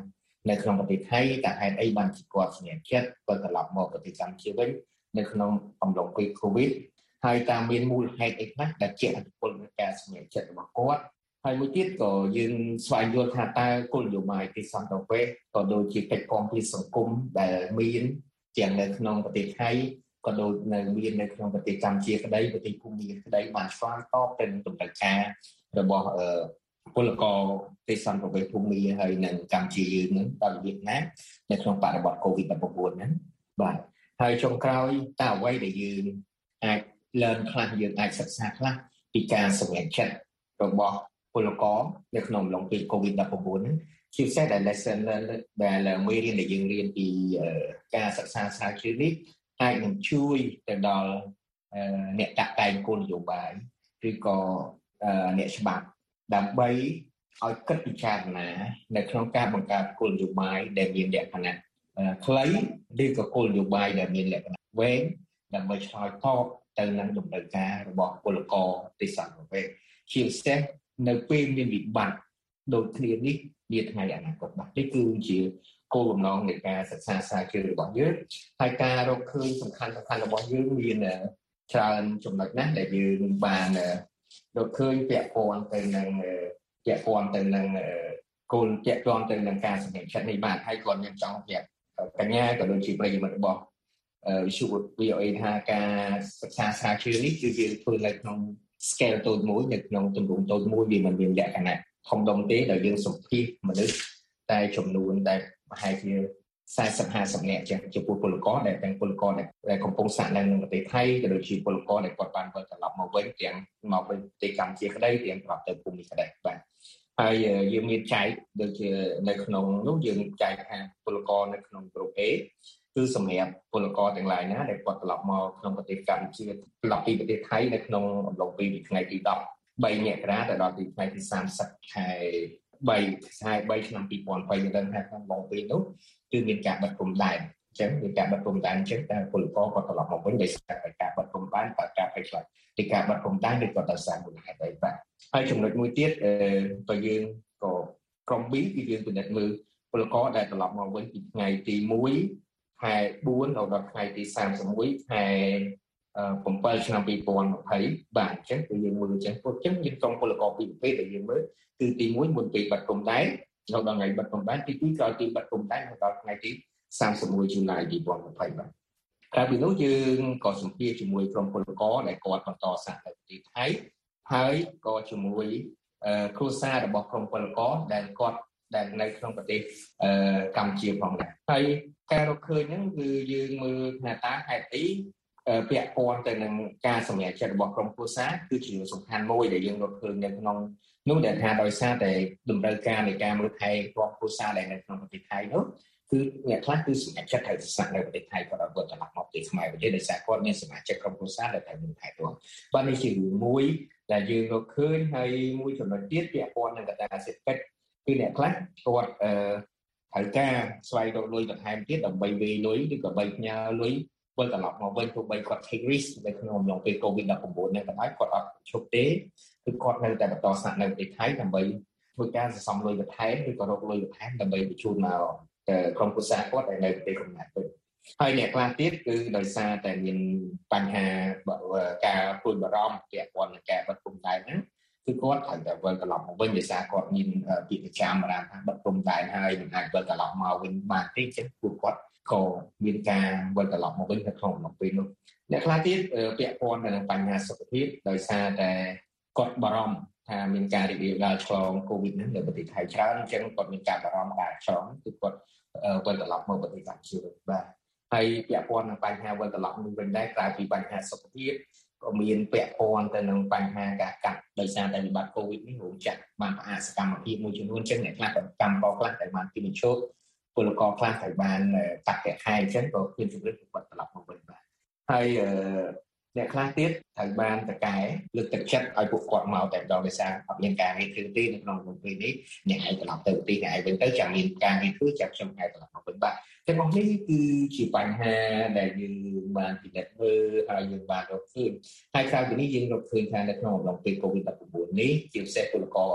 នៅក្នុងប្រទេសថៃតែហេតុអីបានជាគាត់ស្ងៀមចិត្តក៏ត្រឡប់មកប្រទេសកម្ពុជាវិញនៅក្នុងអំឡុងពេល COVID ហើយតាមមានមូលហេតុអីខ្លះដែលជាឥទ្ធិពលនៃការស្ងៀមចិត្តរបស់គាត់ហើយមួយទៀតក៏យើងស្វែងយល់ថាតើគោលនយោបាយទីសន្តិភាពក៏ដូចជាកិច្ចគាំទ្រសង្គមដែលមានទាំងនៅក្នុងប្រទេសថៃក៏ដូចនៅមាននៅក្នុងប្រទេសកម្ពុជាក្តីប្រទេសភូមាក្តីបានឆ្លើយតបទៅនឹងតម្រូវការរបស់ពលករទីសន្តិភាពភូមាហើយនៅកម្ពុជាយើងនឹងដល់របៀបណានៅក្នុងបរិបទ COVID ដប់ប្រាំបួន ហ្នឹងបាទហើយចុងក្រោយតើអ្វីដែលយើងអាចlearn ខ្លះយើងអាចសិក្សាខ្លះពីការសម្រេចចិត្តរបស់ពលករនៅក្នុងអំឡុងពេល COVID ដប់ប្រាំបួន ហ្នឹងជាពិសេសដែល lesson learn ដែលមេរៀនដែលយើងរៀនពីការសិក្សាស្រាវជ្រាវនេះអាចនឹងជួយទៅដល់អ្នកតាក់តែងគោលនយោបាយឬក៏អ្នកច្បាប់ដើម្បីឲ្យគិតពិចារណានៅក្នុងការបង្កើតគោលនយោបាយដែលមានលក្ខណៈខ្លីឬក៏គោលនយោបាយដែលមានលក្ខណៈវែងដើម្បីឆ្លើយតបទៅនឹងតម្រូវការរបស់ពលករទីសន្តិភាពជាពិសេសនៅពេលមានវិបត្តិដូចគ្នានេះនាថ្ងៃអនាគតបាទនេះគឺជាគោលបំណងនៃការសិក្សាស្រាវជ្រាវរបស់យើងហើយការរកឃើញសំខាន់សំខាន់របស់យើងមានច្រើនចំណុចណាស់ដែលយើងបានរកឃើញពាក់ព័ន្ធទៅនឹងពាក់ព័ន្ធទៅនឹងគោលពាក់ព័ន្ធទៅនឹងការសម្រេចចិត្តនេះបាទហើយគាត់មានចង់ប្រាប់កញ្ញាក៏ដូចជាប្រិយមិត្តរបស់វិទ្យុ វី អូ អេ ថាការសិក្សាស្រាវជ្រាវនេះគឺយើងធ្វើនៅក្នុង scale តូចមួយនៅក្នុងទម្រង់តូចមួយវាមិនមានលក្ខណៈធំដុំទេដែលយើងសម្ភាសមនុស្សតែចំនួនដែលប្រហែលជាสี่สิบ ห้าสิบនាក់ជាជាពលករដែលទាំងពលករដែលកំពុងសាក់នៅក្នុងប្រទេសថៃក៏ដូចជាពលករដែលគាត់បានវិលត្រឡប់មកវិញទាំងមកវិញប្រទេសកម្ពុជាក្តីទាំងត្រឡប់ទៅភូមិក្តីបាទហើយយើងមានចែកដូចជានៅក្នុងនោះយើងចែកថាពលករនៅក្នុងក្រុម A គឺសម្រាប់ពលករទាំងឡាយណាដែលគាត់ត្រឡប់មកក្នុងប្រទេសកម្ពុជាត្រឡប់ពីប្រទេសថៃនៅក្នុងអំឡុងពេលពីថ្ងៃទីដប់បីមករាទៅដល់ថ្ងៃទីសាមសិបខែ3ខែ3ឆ្នាំពីរពាន់ยี่สิบយើងដឹងថាក្នុងអំឡុងពេលនោះគឺមានការបិទព្រំដែនអញ្ចឹងមានការបិទព្រំដែនអញ្ចឹងតែពលករគាត់ត្រឡប់មកវិញដោយសារតែការបិទព្រំដែនបើការផ្លេចផ្លាស់ពីការបិទព្រំដែនឬក៏ដោយសារមូលហេតុអីបាទហើយចំណុចមួយទៀតអឺតើយើងក៏ក្រុម B គឺយើងពិនិត្យមើលពលករដែលត្រឡប់មកវិញពីថ្ងៃទីមួយខែបួនដល់ថ្ងៃទីសាមសិបមួយខែ7ឆ្នាំពីរពាន់ยี่สิบបាទអញ្ចឹងគឺយើងមើលអញ្ចឹងពួកអញ្ចឹងយើងក្រុមពលករពីរប្រភេទដែលយើងមើលគឺទីមួយមុនពេលបិទព្រំដែននៅដល់ថ្ងៃបិទព្រំដែនទីពីរក្រោយពីបិទព្រំដែនដល់ថ្ងៃទីសាមសិបមួយ July ยี่สิบยี่สิบបាទក្រៅពីនោះយើងក៏សម្ភាសជាមួយក្រុមពលករដែលគាត់បន្តសាក់នៅប្រទេសថៃហើយក៏ជាមួយគ្រួសាររបស់ក្រុមពលករដែលគាត់ដែលនៅក្នុងប្រទេសកម្ពុជាផងដែរហើយការរកឃើញហ្នឹងគឺយើងមើលថាតើហេតុអីពាក់ព័ន្ធទៅនឹងការសម្រេចចិត្តរបស់ក្រុមគ្រួសារគឺជាសំខាន់មួយដែលយើងរកឃើញនៅក្នុងនោះដែលថាដោយសារតែតម្រូវការនៃការមើលថែក្រុមគ្រួសារដែលនៅក្នុងប្រទេសថៃនោះគឺអ្នកខ្លះគឺសម្រេចចិត្តត្រូវស្នាក់នៅប្រទេសថៃគាត់អត់គាត់ត្រឡប់មកប្រទេសខ្មែរវិញទេដោយសារគាត់មានសមាជិកក្រុមគ្រួសារដែលត្រូវមើលថែទាំបាទនេះជាមួយដែលយើងរកឃើញហើយមួយចំណុចទៀតពាក់ព័ន្ធនឹងកត្តាសេដ្ឋកិច្ចគឺអ្នកខ្លះគាត់អឺត្រូវការស្វែងរកលុយបន្ថែមទៀតដើម្បីវេលុយឬក៏បីផ្ញើលុយវិលត្រឡប់មកវិញទោះបីគាត់ take risk នៅក្នុងអំឡុងពេល COVID ដប់ប្រាំបួន នេះក៏ដោយគាត់អត់ឈប់ទេគឺគាត់នៅតែបន្តស្នាក់នៅប្រទេសថៃដើម្បីធ្វើការសន្សំលុយបន្ថែមឬក៏រកលុយបន្ថែមដើម្បីបញ្ជូនមកក្រុមគ្រួសារគាត់ដែលនៅប្រទេសកំណើតវិញហើយអ្នកខ្លះទៀតគឺដោយសារតែមានបញ្ហាការព្រួយបារម្ភពាក់ព័ន្ធនឹងការបិទព្រំដែនហ្នឹងគឺគាត់ត្រូវតែវិលត្រឡប់មកវិញដោយសារគាត់មានពាក្យប្រចាំរានថាបិទព្រំដែនហើយមិនអាចវិលត្រឡប់មកវិញបានទេចឹងពួកគាត់ក៏មានការវិលត្រឡប់មកវិញនៅក្នុងអំឡុងពេលនោះអ្នកខ្លះទៀតពាក់ព័ន្ធទៅនឹងបញ្ហាសុខភាពដោយសារតែគាត់បារម្ភថាមានការរីករាលដាលឆ្លង COVID ហ្នឹងនៅប្រទេសថៃច្រើនអញ្ចឹងគាត់មានការបារម្ភការឆ្លងគឺគាត់វិលត្រឡប់មកប្រទេសកម្ពុជាវិញបាទហើយពាក់ព័ន្ធនឹងបញ្ហាវិលត្រឡប់នេះវិញដែរក្រៅពីបញ្ហាសុខភាពក៏មានពាក់ព័ន្ធទៅនឹងបញ្ហាការកាត់ដោយសារតែវិបត្តិ COVID នេះរោងចក្របានផ្អាកសកម្មភាពមួយចំនួនអញ្ចឹងអ្នកខ្លះកម្មករខ្លះតែបានពីបញ្ឈប់ពលករខ្លះត្រូវបានកាត់ប្រាក់ខែអញ្ចឹងក៏គ្មានជំរឿនគាត់ត្រឡប់មកវិញបាទហើយអ្នកខ្លះទៀតត្រូវបានតកែលើកទឹកចិត្តឲ្យពួកគាត់មកតែម្ដងដោយសារអត់មានការងារធ្វើទេនៅក្នុងពេលនេះអ្នកឯងត្រឡប់ទៅប្រទេសអ្នកឯងវិញទៅចាំមានការងារធ្វើចាំខ្ញុំឯងត្រឡប់មកវិញបាទទាំងអស់នេះគឺជាបញ្ហាដែលយើងបានពិនិត្យមើលហើយយើងបានរកឃើញហើយក្រៅពីនេះយើងរកឃើញថានៅក្នុងអំឡុងពេល COVID ដប់ប្រាំបួន នេះជាពិសេសពលករ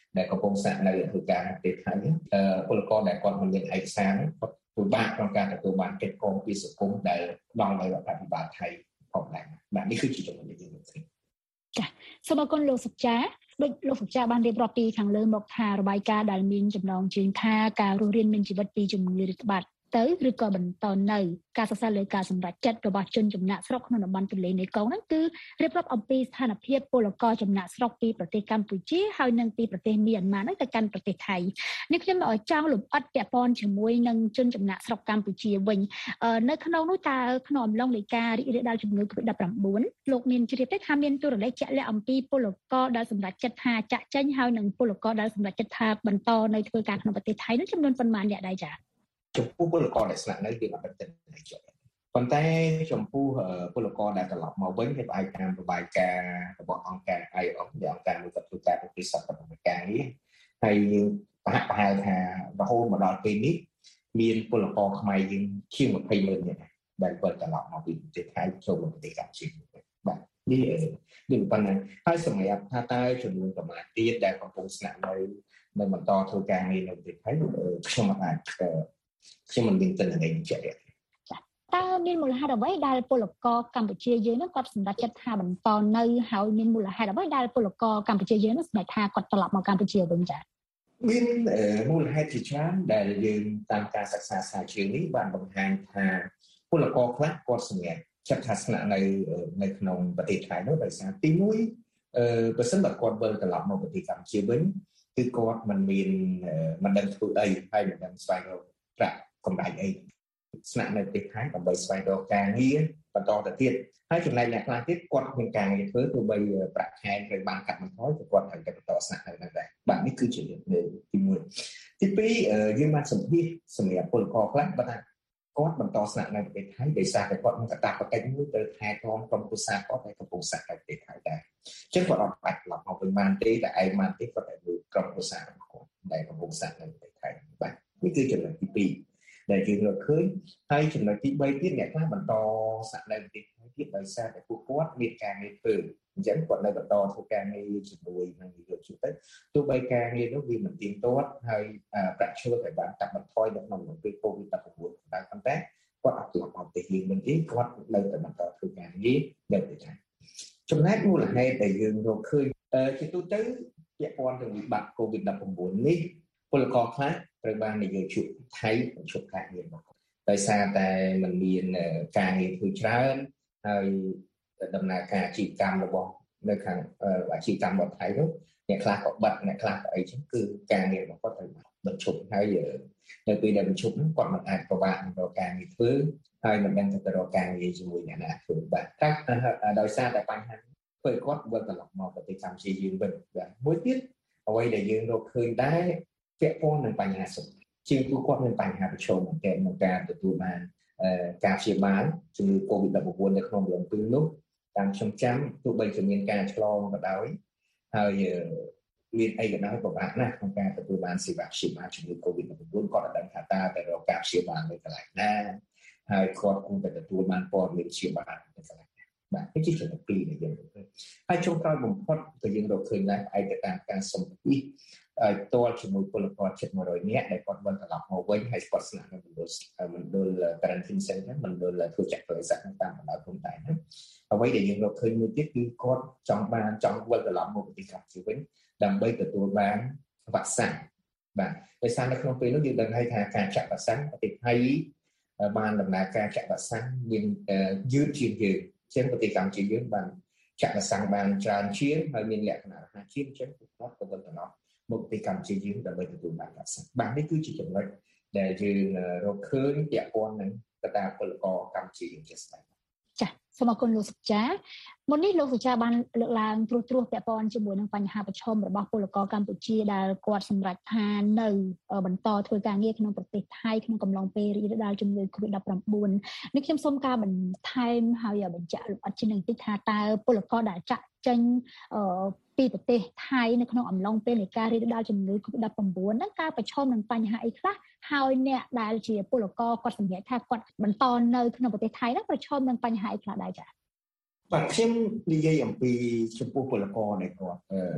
ដែលកំពុងសាក់នៅធ្វើការប្រទេសថៃពលករដែលគាត់មិនមានឯកសារគាត់ពិបាកក្នុងការទទួលបានកិច្ចកងពីសង្គមដែលដល់ដោយរដ្ឋាភិបាលថៃផងដែរបាទនេះគឺជាចំណុចដែលយើងឃើញចា៎សូមអរគុណលោកសុចាដូចលោកសុចាបានរៀបរាប់ពីខាងលើមកថារបាយការណ៍ដែលមានចំណងជើងថាការរស់រានមានជីវិតពីជំងឺរាតត្បាតទៅឬក៏បន្តនៅការសរសេរលើការសម្រេចចិត្តរបស់ជនចំណាក់ស្រុកក្នុងតំបន់ទន្លេមេគង្គហ្នឹងគឺរៀបរាប់អំពីស្ថានភាពពលករចំណាក់ស្រុកពីប្រទេសកម្ពុជាហើយនិងពីប្រទេសមីយ៉ាន់ម៉ាហ្នឹងទៅកាន់ប្រទេសថៃនេះខ្ញុំចង់លម្អិតពាក់ព័ន្ធជាមួយនឹងជនចំណាក់ស្រុកកម្ពុជាវិញនៅក្នុងនោះតើក្នុងអំឡុងនៃការរីករាលដាលជំងឺ Covid 19 លោកមានជ្រាបទេថាមានទូរលេខជាក់លាក់អំពីពលករដែលសម្រេចចិត្តថាចាក់ចេញហើយនិងពលករដែលសម្រេចចិត្តថាបន្តនៅធ្វើការក្នុងប្រទេសថៃនោះចំនួនប៉ុន្មានអ្នកដែរចា៎ចំពោះពលករដែលស្នាក់នៅយើងអត់ដឹងទេប៉ុន្តែចំពោះពលករដែលត្រឡប់មកវិញគេផ្អែកតាមរបាយការណ៍របស់អង្គការ ไอ โอ ដែលអង្គការមួយគាត់ធ្វើការពិសោធន៍កម្មការនេះហើយយើងប្រហាក់ប្រហែលថារហូតមកដល់ពេលនេះមានពលករខ្មែរយើងជាងยี่สิบម៉ឺននាក់ដែលវិលត្រឡប់មកពីប្រទេសថៃចូលមកប្រទេសកម្ពុជាបាទនេះនេះប៉ុណ្ណឹងហើយសម្រាប់ថាតើចំនួនប្រមាណទៀតដែលកំពុងស្នាក់នៅនៅបន្តធ្វើការងារនៅប្រទេសថៃខ្ញុំអាចខ្ញុំមិនមានទិន្នន័យជាក់លាក់តើមានមូលហេតុអ្វីដែលពលករកម្ពុជាយើងនឹងគាត់សម្រេចចិត្តថាបន្តនៅហើយមានមូលហេតុអ្វីដែលពលករកម្ពុជាយើងនឹងសម្រេចថាគាត់ត្រឡប់មកកម្ពុជាវិញចា៎មានមូលហេតុជាច្រើនដែលយើងតាមការសិក្សាស្រាវជ្រាវនេះបានបង្ហាញថាពលករខ្លះគាត់សម្រេចចិត្តថាស្នាក់នៅនៅក្នុងប្រទេសថៃនោះដោយសារទីមួយអឺបើសិនបើគាត់វិលត្រឡប់មកប្រទេសកម្ពុជាវិញគឺគាត់មិនមានមិនដឹងធ្វើអីហើយមិនដឹងស្វែងរកប្រាក់កម្រៃអីស្នាក់នៅប្រទេសថៃដើម្បីស្វែងរកការងារបន្តទៅទៀតហើយចំណែកអ្នកខ្លះទៀតគាត់មានការងារធ្វើទោះបីប្រាក់ខែត្រូវបានកាត់បន្ថយក៏គាត់ត្រូវតែបន្តស្នាក់នៅនៅដែរបាទនេះគឺជាលើកទីមួយទីពីរយើងបានសម្ភាសសម្រាប់ពលករខ្លះបើថាគាត់បន្តស្នាក់នៅប្រទេសថៃដោយសារតែគាត់មានកាតព្វកិច្ចមួយទៅថែទាំក្រុមគ្រួសារគាត់ដែលកំពុងស្នាក់នៅប្រទេសថៃដែរអញ្ចឹងគាត់អត់បាច់ត្រឡប់មកវិញបានទេតែឯងបានទេគាត់តែលើក្រុមគ្រួសាររបស់គាត់ដែលកំពុងស្នាក់នៅប្រទេសថៃបាទនេះគឺចំណុចទីពីរដែលយើងរកឃើញហើយចំណុចទីបីទៀតអ្នកខ្លះបន្តស្នាក់នៅប្រទេសថៃទៀតដោយសារតែពួកគាត់មានការងារធ្វើអញ្ចឹងគាត់នៅបន្តធ្វើការងារជាមួយនឹងវិទ្យាទៅទោះបីការងារនោះវាមិនទៀងទាត់ហើយប្រាក់ឈ្នួលតែបានកាត់បន្ថយនៅក្នុងពេល Covid 19 ដែរប៉ុន្តែគាត់អត់ត្រឡប់មកប្រទេសយើងវិញទេគាត់នៅតែបន្តធ្វើការងារនៅប្រទេសថៃចំណែកមូលហេតុដែលយើងរកឃើញជាទូទៅពាក់ព័ន្ធនឹងវិបត្តិ Covid 19 នេះពលករខ្លះត្រូវបាននយោជកថៃបញ្ឈប់ការងាររបស់គាត់ដោយសារតែมันមានការងារធ្វើច្រើនហើយដំណើរការអាជីវកម្មរបស់នៅខាងអាជីវកម្មរបស់ថៃនោះអ្នកខ្លះក៏បាត់អ្នកខ្លះក៏អីចឹងគឺការងាររបស់គាត់ត្រូវបញ្ឈប់ហើយនៅពេលដែលបញ្ឈប់នោះគាត់មិនអាចប្រវាក់រកការងារធ្វើហើយមិនដឹងទៅរកការងារជាមួយអ្នកណាធ្វើបាទតែដោយសារតែបញ្ហាធ្វើឲ្យគាត់វិលត្រឡប់មកប្រទេសកម្ពុជាយើងវិញបាទមួយទៀតអ្វីដែលយើងរកឃើញដែរពាក់ព័ន្ធនឹងបញ្ហាសុខភាពជាងពួកគាត់មានបញ្ហាប្រឈមតែក្នុងការទទួលបានការព្យាបាលជំងឺ Covid 19 នៅក្នុងរយៈពេលនោះតាមខ្ញុំចាំទោះបីជាមានការឆ្លងក៏ដោយហើយមានអីក៏ដោយពិបាកណាស់ក្នុងការទទួលបានសេវាព្យាបាលជំងឺ Covid 19 គាត់អត់ដឹងថាតើទៅរកការព្យាបាលនៅកន្លែងណាហើយគាត់គួរតែទទួលបានព័ត៌មានព្យាបាលនៅកន្លែងណាបាទនេះជាចំណុចពីរដែលយើងរកឃើញហើយចុងក្រោយបំផុតក៏យើងរកឃើញដែរឯកតាមការសម្ភាសឲ្យផ្ទាល់ជាមួយពលករជិតone hundredនាក់ដែលគាត់វិលត្រឡប់មកវិញហើយគាត់ស្នាក់នៅមណ្ឌលមណ្ឌល quarantine center មណ្ឌលធ្វើចាក់បរិស័ទតាមបណ្ដោយព្រំដែនហ្នឹងអ្វីដែលយើងរកឃើញមួយទៀតគឺគាត់ចង់បានចង់វិលត្រឡប់មកប្រទេសកម្ពុជាវិញដើម្បីទទួលបានវ៉ាក់សាំងបាទដោយសារនៅក្នុងពេលនោះយើងដឹងហើយថាការចាក់វ៉ាក់សាំងប្រទេសថៃបានដំណើរការចាក់វ៉ាក់សាំងមានយឺតជាងយើងជាងប្រទេសកម្ពុជាយើងបានចាក់វ៉ាក់សាំងបានច្រើនជាងហើយមានលក្ខណៈរហ័សជាងអញ្ចឹងគាត់ក៏វិលត្រឡប់មកពីកម្ពុជាយើងដើម្បីទទួលបានវ៉ាក់សាំងបាទនេះគឺជាចំណុចដែលយើងរកឃើញពាក់ព័ន្ធនឹងកត្តាពលករកម្ពុជាយើងជាស្ដែងចា៎សូមអរគុណលោកសុចាមុននេះលោកសុចាបានលើកឡើងត្រួសត្រាសពាក់ព័ន្ធជាមួយនឹងបញ្ហាប្រឈមរបស់ពលករកម្ពុជាដែលគាត់សម្រេចថានៅបន្តធ្វើការងារក្នុងប្រទេសថៃក្នុងកំឡុងពេលរីករាលដាលជំងឺ Covid 19 នេះខ្ញុំសូមការបន្ថែមហើយបញ្ជាក់លម្អិតជានឹងតិចថាតើពលករដែលចាក់ចេញពីប្រទេសថៃនៅក្នុងអំឡុងពេលនៃការរីករាលដាលជំងឺ Covid 19 ហ្នឹងការប្រឈមនឹងបញ្ហាអីខ្លះហើយអ្នកដែលជាពលករគាត់សម្រេចថាគាត់បន្តនៅក្នុងប្រទេសថៃហ្នឹងប្រឈមនឹងបញ្ហាអីខ្លះដែរចា៎បាទខ្ញុំនិយាយអំពីចំពោះពលករដែលគាត់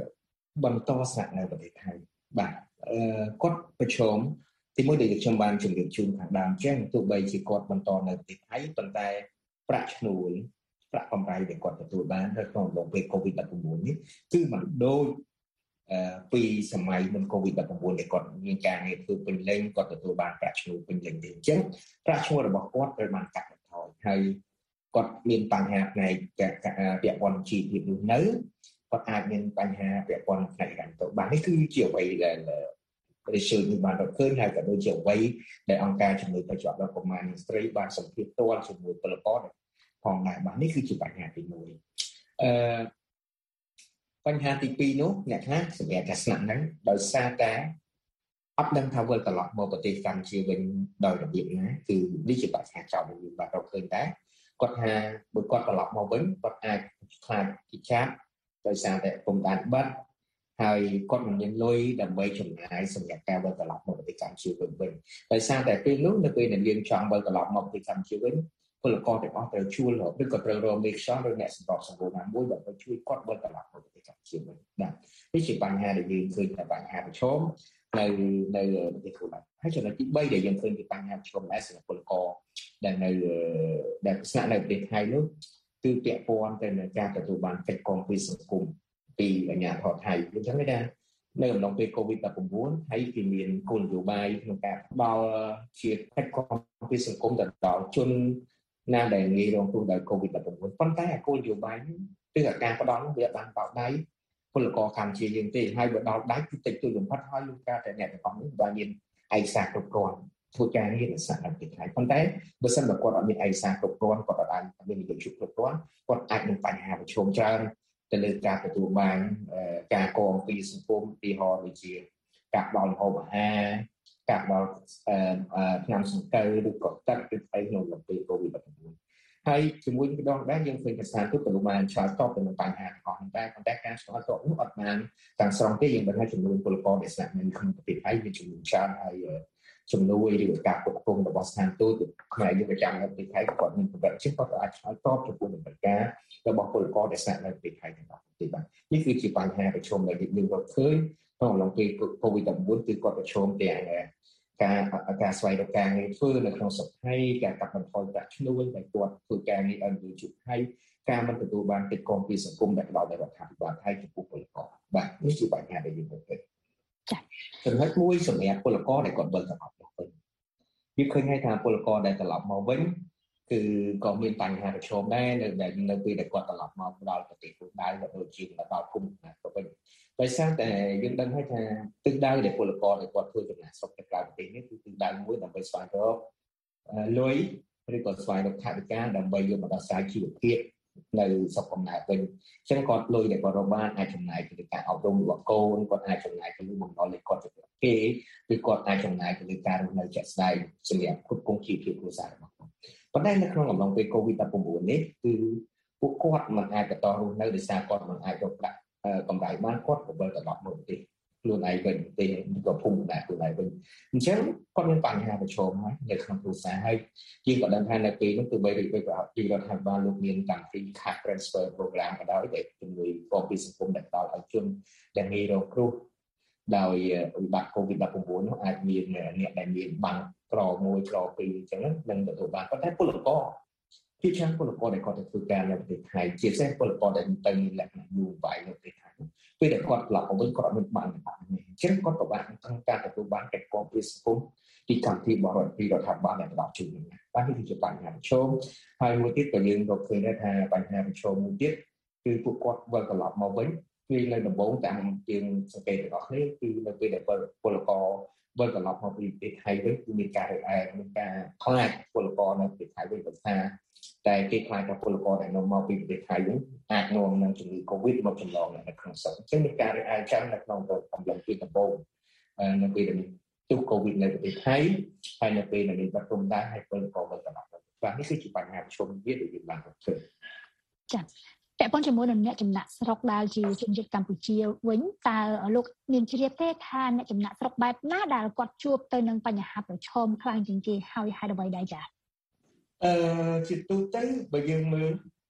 បន្តស្នាក់នៅប្រទេសថៃបាទអឺគាត់ប្រឈមទីមួយដែលខ្ញុំបានជម្រាបជូនខាងដើមចឹងទោះបីជាគាត់បន្តនៅប្រទេសថៃប៉ុន្តែប្រាក់ឈ្នួលប្រាក់កម្រៃដែលគាត់ទទួលបាននៅក្នុងអំឡុងពេល កូវីដ ដប់ប្រាំបួន នេះគឺមិនដូចអឺពីសម័យមុន កូវីដ ដប់ប្រាំបួន ដែលគាត់មានការងារធ្វើពេញលេញគាត់ទទួលបានប្រាក់ឈ្នួលពេញលេញទេអញ្ចឹងប្រាក់ឈ្នួលរបស់គាត់ត្រូវបានកាត់បន្ថយហើយគាត់មានបញ្ហាផ្នែកពាក់ព័ន្ធជីវភាពរស់នៅគាត់អាចមានបញ្ហាពាក់ព័ន្ធផ្នែករ៉ាំទៅបាទនេះគឺជាអ្វីដែលresearch នេះបានរកឃើញហើយក៏ដូចជាអ្វីដែលអង្គការជំនួយបច្ចុប្បន្នដល់កុមារនិងស្ត្រីបានសម្ភាសផ្ទាល់ជាមួយពលករផងដែរបាទនេះគឺជាបញ្ហាទីមួយអឺបញ្ហាទីពីរនោះអ្នកខ្លះសម្រាប់តែស្នាក់នៅដោយសារតែអត់ដឹងថាវិលត្រឡប់មកប្រទេសកម្ពុជាវិញដោយរបៀបណាគឺនេះជាបញ្ហាចោលមួយបាទរកឃើញដែរគាត់ថាបើគាត់ត្រឡប់មកវិញគាត់អាចខ្លាចគេចាប់ដោយសារតែពុំបានបាត់ហើយគាត់មិនមានលុយដើម្បីចំណាយសម្រាប់ការវិលត្រឡប់មកប្រទេសកម្ពុជាវិញវិញដោយសារតែពេលនោះនៅពេលដែលយើងចង់វិលត្រឡប់មកប្រទេសកម្ពុជាវិញពលករទាំងអស់ត្រូវជួលឬក៏ត្រូវរកមេខ្យល់ឬអ្នកសម្របសម្រួលណាមួយដើម្បីជួយគាត់វិលត្រឡប់មកប្រទេសកម្ពុជាវិញបាទនេះជាបញ្ហាដែលយើងឃើញថាបញ្ហាប្រឈមនៅនៅប្រទេសខ្លួនហើយចំណុចទីបីដែលយើងឃើញជាបញ្ហាប្រឈមដែរសម្រាប់ពលករដែលនៅដែលស្នាក់នៅប្រទេសថៃនោះគឺពាក់ព័ន្ធទៅនឹងការទទួលបានកិច្ចគាំទ្រពីសង្គមពីអាជ្ញាធរថៃអញ្ចឹងទេណានៅអំឡុងពេល កូវីដ ដប់ប្រាំបួន ថៃគេមានគោលនយោបាយក្នុងការផ្ដល់ជាកិច្ចគាំទ្រពីសង្គមទៅដល់ជនណាដែលងាយរងគ្រោះដោយ កូវីដ ដប់ប្រាំបួន ប៉ុន្តែគោលនយោបាយនេះគឺការផ្ដល់នោះវាបានបោកដៃពលករកម្ពុជាយើងទេហើយបើដល់ដៃគឺតិចតួចបំផុតហើយលោកការតែអ្នកទាំងអស់នេះបានមានឯកសារគ្រប់គ្រាន់ធ្វើការងារនៅសហរដ្ឋអាមេរិកប៉ុន្តែបើសិនបើគាត់អត់មានឯកសារគ្រប់គ្រាន់គាត់អត់អាចមាននយោបាយគ្រប់គ្រាន់គាត់អាចនឹងបញ្ហាប្រឈមច្រើនទៅលើការទទួលបានការគាំទ្រពីសង្គមពីហោដូចជាការផ្ដល់ម្ហូបអាហារការផ្ដល់ថ្នាំសង្កូវឬក៏ទឹកឬអីក្នុងអំឡុងពេល កូវីដ ដប់ប្រាំបួន ហើយជាមួយម្ដងដែរយើងឃើញថាស្ថានទូតក៏បានឆ្លើយតបទៅនឹងបញ្ហាទាំងអស់នេះដែរប៉ុន្តែការឆ្លើយតបនោះអត់បានទាំងស្រុងទេយើងបានថាចំនួនពលករដែលស្នាក់នៅក្នុងប្រទេសថៃមានចំនួនច្រើនហើយជំនួយឬការគ្រប់គ្រងរបស់ស្ថានទូតខ្មែរយើងប្រចាំនៅប្រទេសថៃគាត់មានប្រវត្តិជាគាត់អាចឆ្លើយតបចំពោះតម្រូវការរបស់ពលករដែលស្នាក់នៅប្រទេសថៃទាំងអស់ទេបាទនេះគឺជាបញ្ហាប្រឈមដែលយើងរកឃើញក្នុងអំឡុងពេល កូវីដ ដប់ប្រាំបួន គឺគាត់ប្រឈមទាំងការការស្វែងរកការងារធ្វើនៅក្នុងស្រុកថៃការកាត់បន្ថយប្រាក់ឈ្នួលដែលគាត់ធ្វើការងារឲ្យយុវជនថៃការមិនទទួលបានកិច្ចគាំទ្រពីសង្គមដែលផ្ដល់ដោយរដ្ឋាភិបាលថៃចំពោះពលករបាទនេះជាបញ្ហាដែលយើងរកឃើញចា៎ចំណុចមួយសម្រាប់ពលករដែលគាត់វិលត្រឡប់មកវិញយើងឃើញថាពលករដែលត្រឡប់មកវិញគឺក៏មានបញ្ហាប្រឈមដែរនៅនៅពេលដែលគាត់ត្រឡប់មកដល់ប្រទេសខ្លួនដែរក៏ដូចជាដល់គុំណាទៅវិញដោយសារតែយើងដឹងហើយថាទិសដៅដែលពលករដែលគាត់ធ្វើចំណាកស្រុកទៅក្រៅប្រទេសនេះគឺទិសដៅមួយដើម្បីស្វែងរកលុយឬក៏ស្វែងរកថវិកាដើម្បីយកមកដោះស្រាយជីវភាពនៅស្រុកកំណើតវិញអញ្ចឹងគាត់លុយដែលគាត់រកបានអាចចំណាយទៅលើការអប់រំរបស់កូនគាត់អាចចំណាយទៅលើបំណុលនៃគាត់ទៅគេឬគាត់អាចចំណាយទៅលើការរស់នៅជាក់ស្ដែងសម្រាប់គ្រប់គ្រងជីវភាពគ្រួសាររបស់គាត់ប៉ុន្តែនៅក្នុងអំឡុងពេល កូវីដ ដប់ប្រាំបួន នេះគឺពួកគាត់មិនអាចបន្តរស់នៅដោយសារគាត់មិនអាចរកប្រាក់កម្រៃបានគាត់ក៏វិលត្រឡប់មកប្រទេសខ្លួនឯងវិញទេក៏ភូមិដែរខ្លួនឯងវិញអញ្ចឹងគាត់មានបញ្ហាប្រឈមហើយនៅក្នុងគ្រួសារហើយយើងក៏ដឹងថានៅពេលនោះគឺបីដូចបីប្រហែលពីរដ្ឋាភិបាលលោកមានកម្មវិធី Cash Transfer Program ក៏ដោយដែលជំនួយគាំទ្រពីសង្គមដល់ដល់ឲ្យជនដែលងាយរងគ្រោះដោយវិបត្តិ កូវីដ ដប់ប្រាំបួន នោះអាចមានអ្នកដែលមានបាំងក្រមួយក្រពីរអញ្ចឹងនឹងទទួលបានប៉ុន្តែពលករជាច្រើនពលករដែលគាត់ទៅធ្វើការនៅប្រទេសថៃជាពិសេសពលករដែលទៅលក្ខណៈយូរបាយនៅប្រទេសថៃពេលដែលគាត់ត្រឡប់មកវិញគាត់អត់មានបានបាននេះអញ្ចឹងគាត់ពិបាកក្នុងការទទួលបានកិច្ចគាំទ្រពីសង្គមពីកម្មវិធីបរិបទពីរដ្ឋាភិបាលដែលផ្ដល់ជូននេះបាទនេះគឺជាបញ្ហាប្រឈមហើយមួយទៀតក៏យើងរកឃើញដែរថាបញ្ហាប្រឈមមួយទៀតគឺពួកគាត់វិលត្រឡប់មកវិញគឺនៅដំបូងតាមជាងសង្កេតរបស់គ្នាគឺនៅពេលដែលពលករវិលត្រឡប់មកពីប្រទេសថៃវិញគឺមានការរើសអើងមានការខ្លាចពលករនៅប្រទេសថៃវិញដោយសារតែគេខ្លាចថាពលករដែលនាំមកពីប្រទេសថៃវិញអាចនាំនឹងជំងឺ Covid មកចម្លងនៅក្នុងស្រុកអញ្ចឹងមានការរើសអើងច្រើននៅក្នុងអំឡុងពេលដំបូងនៅពេលដែលទុះ Covid នៅប្រទេសថៃហើយនៅពេលដែលមានបាត់ទុំដែរហើយពលករវិលត្រឡប់មកបាទនេះគឺជាបញ្ហាប្រឈមមួយដែលយើងបានរកឃើញចា៎ពាក់ព័ន្ធជាមួយនឹងអ្នកចំណាក់ស្រុកដែលជាជនជាតិកម្ពុជាវិញតើលោកមានជ្រាបទេថាអ្នកចំណាក់ស្រុកបែបណាដែលគាត់ជួបទៅនឹងបញ្ហាប្រឈមខ្លាំងជាងគេហើយហេតុអ្វីដែរចា៎អឺជាទូទៅបើយើងមើល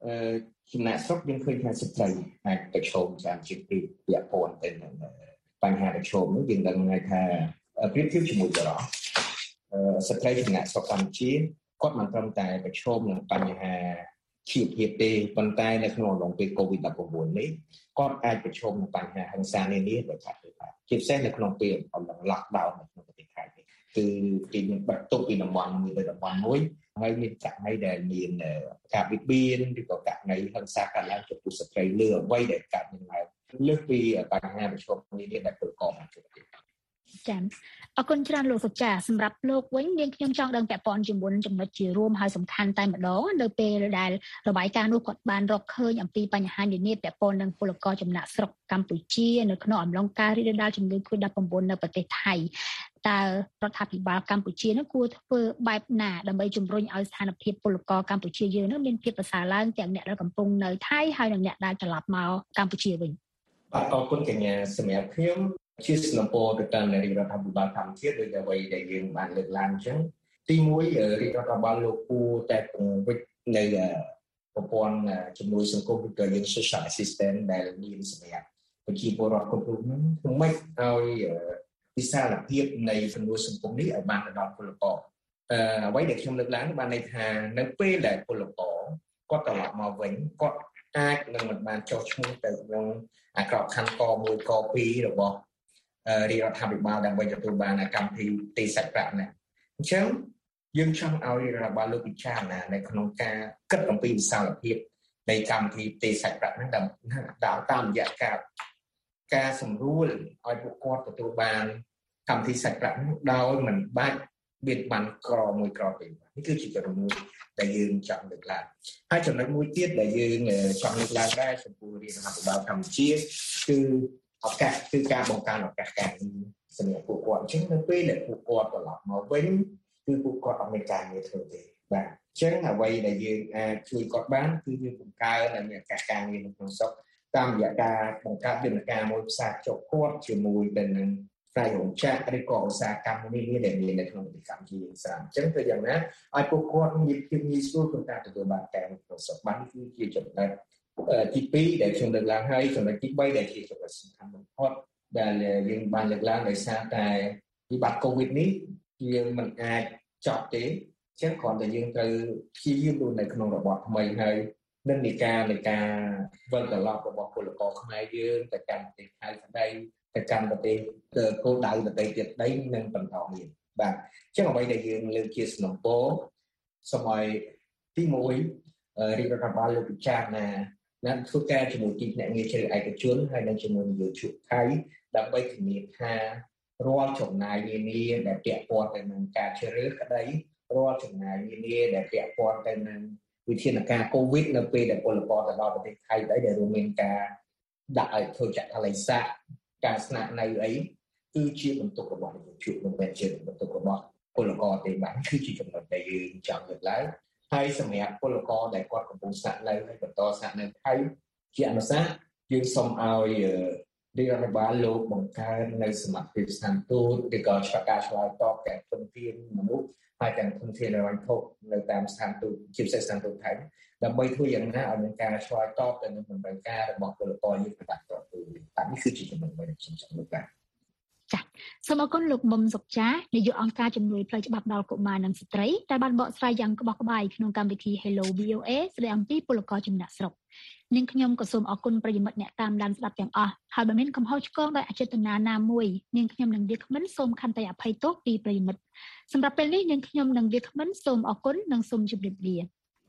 អឺចំណាក់ស្រុកយើងឃើញថាស្ត្រីអាចប្រឈមច្រើនជាងពីពាក់ព័ន្ធទៅនឹងបញ្ហាប្រឈមនោះយើងដឹងថាប្រៀបធៀបជាមួយបរិបទស្ត្រីចំណាក់ស្រុកកម្ពុជាគាត់មិនត្រឹមតែប្រឈមនឹងបញ្ហាជីវភាពទេប៉ុន្តែនៅក្នុងអំឡុងពេល កូវីដ ដប់ប្រាំបួន នេះគាត់អាចប្រឈមនឹងបញ្ហាហិង្សានានាដោយសារតែជាពិសេសនៅក្នុងពេលអំឡុង lockdown នៅក្នុងប្រទេសថៃនេះគឺគេមានបាត់ទុកពីតំបន់មួយទៅតំបន់មួយហើយមានករណីដែលមានការបៀតបៀនឬក៏ករណីហិង្សាកើតឡើងចំពោះស្ត្រីលើអ្វីដែលកើតមានឡើងលើសពីបញ្ហាប្រឈមនានាដែលពលករបានជួបប្រទះចា៎អរគុណច្រើនលោកសុចាសម្រាប់លោកវិញនាងខ្ញុំចង់ដឹងពាក់ព័ន្ធជាមួយចំណុចជារួមហើយសំខាន់តែម្ដងនៅពេលដែលរបាយការណ៍នោះគាត់បានរកឃើញអំពីបញ្ហានានាពាក់ព័ន្ធនឹងពលករចំណាក់ស្រុកកម្ពុជានៅក្នុងអំឡុងការរីករាលដាលជំងឺ កូវីដ ដប់ប្រាំបួន នៅប្រទេសថៃតើរដ្ឋាភិបាលកម្ពុជានឹងគួរធ្វើបែបណាដើម្បីជំរុញឲ្យស្ថានភាពពលករកម្ពុជាយើងនឹងមានភាពប្រសើរឡើងទាំងអ្នកដែលកំពុងនៅថៃហើយនិងអ្នកដែលត្រឡប់មកកម្ពុជាវិញបាទអរគុណកញ្ញាសម្រាប់ខ្ញុំជាស្នំពោទៅតាមរដ្ឋាភិបាលកម្ពុជាដោយអ្វីដែលយើងបានលើកឡើងអញ្ចឹងទីមួយរដ្ឋាភិបាលលោកគួរតែពង្រីកនៅប្រព័ន្ធជំនួយសង្គមឬក៏យើង social assistance ដែលមានសម្រាប់ប្រជាពលរដ្ឋគ្រប់រូបហ្នឹងធ្វើម៉េចឲ្យវិសាលភាពនៃជំនួយសង្គមនេះឲ្យបានទៅដល់ពលករអឺអ្វីដែលខ្ញុំលើកឡើងបានន័យថានៅពេលដែលពលករគាត់ត្រឡប់មកវិញគាត់អាចនឹងមិនបានចុះឈ្មោះទៅក្នុងអាក្របខណ្ឌកមួយកពីររបស់រាជរដ្ឋាភិបាលដើម្បីទទួលបានកម្មវិធីទេសាច់ប្រាក់នេះអញ្ចឹងយើងចង់ឲ្យរដ្ឋាភិបាលលោកពិចារណានៅក្នុងការគិតអំពីវិសាលភាពនៃកម្មវិធីទេសាច់ប្រាក់នេះដើម្បីតាមរយៈការការសម្រួលឲ្យពួកគាត់ទទួលបានកម្មវិធីសាច់ប្រាក់នេះដោយមិនបាច់បៀតប័នក្រមួយក្រពីរនេះគឺជាចំណុចមួយដែលយើងចង់លើកឡើងហើយចំណុចមួយទៀតដែលយើងចង់លើកឡើងដែរចំពោះរាជរដ្ឋាភិបាលកម្ពុជាគឺឱកាសគឺការបង្កើនឱកាសការងារសម្រាប់ពួកគាត់អញ្ចឹងនៅពេលដែលពួកគាត់ត្រឡប់មកវិញគឺពួកគាត់អត់មានការងារធ្វើទេបាទអញ្ចឹងអ្វីដែលយើងអាចជួយគាត់បានគឺយើងបង្កើនឱកាសការងារនៅក្នុងស្រុកតាមរយៈការបង្កើតយន្តការមួយផ្សារភ្ជាប់គាត់ជាមួយទៅនឹងផ្នែករោងចក្រឬក៏ឧស្សាហកម្មនានាដែលមាននៅក្នុងប្រទេសកម្ពុជាស្រាប់អញ្ចឹងទៅយ៉ាងណាឲ្យពួកគាត់មានភាពងាយស្រួលក្នុងការទទួលបានការងារក្នុងស្រុកបានគឺជាចំណុចទីពីរដែលខ្ញុំលើកឡើងហើយចំណុចទីបីដែលជាចំណុចសំខាន់បំផុតដែលយើងបានលើកឡើងដោយសារតែវិបត្តិកូវីដនេះយើងមិនអាចចប់ទេអញ្ចឹងគ្រាន់តែយើងត្រូវព្យាយាមនៅក្នុងរបបថ្មីហើយនិន្នាការនៃការវិលត្រឡប់របស់ពលករខ្មែរយើងទៅកាន់ប្រទេសថៃក្តីទៅកាន់ប្រទេសគោលដៅប្រទេសទៀតដីនឹងបន្តមានបាទអញ្ចឹងអ្វីដែលយើងលើកជាសំណពោសូមឲ្យទីមួយរាជរដ្ឋាភិបាលលោកពិចារណាណាធ្វើការជាមួយទីភ្នាក់ងារជ្រើសឯកជនហើយនិងជាមួយនយោជកថៃដើម្បីធានាថារាល់ចំណាយនានាដែលពាក់ព័ន្ធទៅនឹងការជ្រើសរើសក្តីរាល់ចំណាយនានាដែលពាក់ព័ន្ធទៅនឹងវិធានការកូវីដនៅពេលដែលពលករទៅដល់ប្រទេសថៃដែរដែលរួមមានការដាក់ឲ្យធ្វើចាក់ថលៃសាការស្នាក់នៅអីគឺជាបន្ទុករបស់នយោជកមិនមែនជាបន្ទុករបស់ពលករទេបាទគឺជាចំណុចដែលយើងចង់លើកឡើងហើយសម្រាប់ពលករដែលគាត់កំពុងស្នាក់នៅហើយបន្តស្នាក់នៅថៃជាអនុសាសន៍យើងសូមឲ្យរាជរដ្ឋាភិបាលលោកបង្កើននៅសមត្ថភាពស្ថានទូតឬក៏ឆ្លងការឆ្លើយតបទាំងធនធានមនុស្សហើយទាំងធនធានរ៉ាញ់ធកនៅតាមស្ថានទូតជាពិសេសស្ថានទូតថៃដើម្បីធ្វើយ៉ាងណាឲ្យមានការឆ្លើយតបទៅនឹងតម្រូវការរបស់ពលករយើងទៅតាមតទៅតាមនេះគឺជាចំណុចមួយដែលខ្ញុំចង់លើកឡើងចា៎សូមអរគុណលោកមុំសុកចានាយកអង្គការជំនួយផ្លូវច្បាប់ដល់កុមារនិងស្ត្រីដែលបានបកស្រាយយ៉ាងក្បោះក្បាយក្នុងកម្មវិធី Hello វី អូ เอ ស្ដីអំពីពលករចំណាក់ស្រុកនាងខ្ញុំក៏សូមអរគុណប្រិយមិត្តអ្នកតាមដានស្ដាប់ទាំងអស់ហើយបើមានកំហុសឆ្គងដោយអចេតនាណាមួយនាងខ្ញុំនិងវាគ្មិនសូមខន្តីអភ័យទោសពីប្រិយមិត្តសម្រាប់ពេលនេះនាងខ្ញុំនិងវាគ្មិនសូមអរគុណនិងសូមជម្រាបលា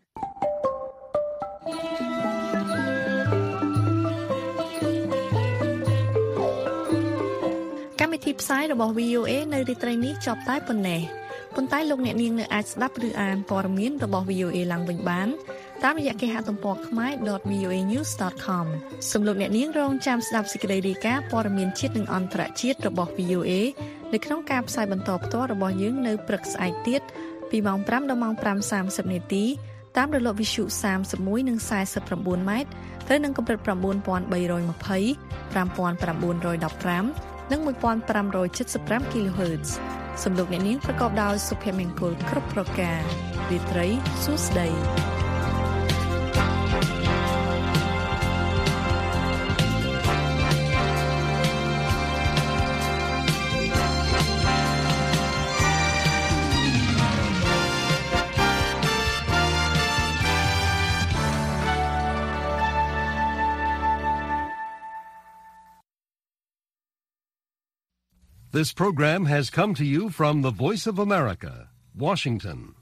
កម្មវិធីផ្សាយរបស់ វី អូ เอ នៅរាត្រីនេះចប់តែប៉ុណ្ណេះប៉ុន្តែលោកអ្នកនាងនៅអាចស្ដាប់ឬអានព័ត៌មានរបស់ វី អូ เอ ឡើងវិញបានតាមរយៈគេហទំព័រ khmae.ដត វី អូ เอ ញូស ដត ខម សូមលោកអ្នកនាងរងចាំស្ដាប់សេចក្តីរាយការណ៍ព័ត៌មានជាតិនិងអន្តរជាតិរបស់ វី អូ เอ នៅក្នុងការផ្សាយបន្តផ្ទាល់របស់យើងនៅព្រឹកស្អែកទៀតពីម៉ោងប្រាំដល់ម៉ោងប្រាំសាមសិបនាទីតាមរលកវិទ្យុសាមសិបមួយនិងសាយសិប៩ម៉ែត្រត្រូវនឹងកម្រិត៩,៣២០ ៥,៩១៥ និងមួយពាន់ប្រាំរយ칠សិបប្រាំ kHz សំឡេងអ្នកនាងប្រកបដោយសុភមង្គលគ្រប់ប្រការរាត្រីសួស្តី This program has come to you from the Voice of America, Washington.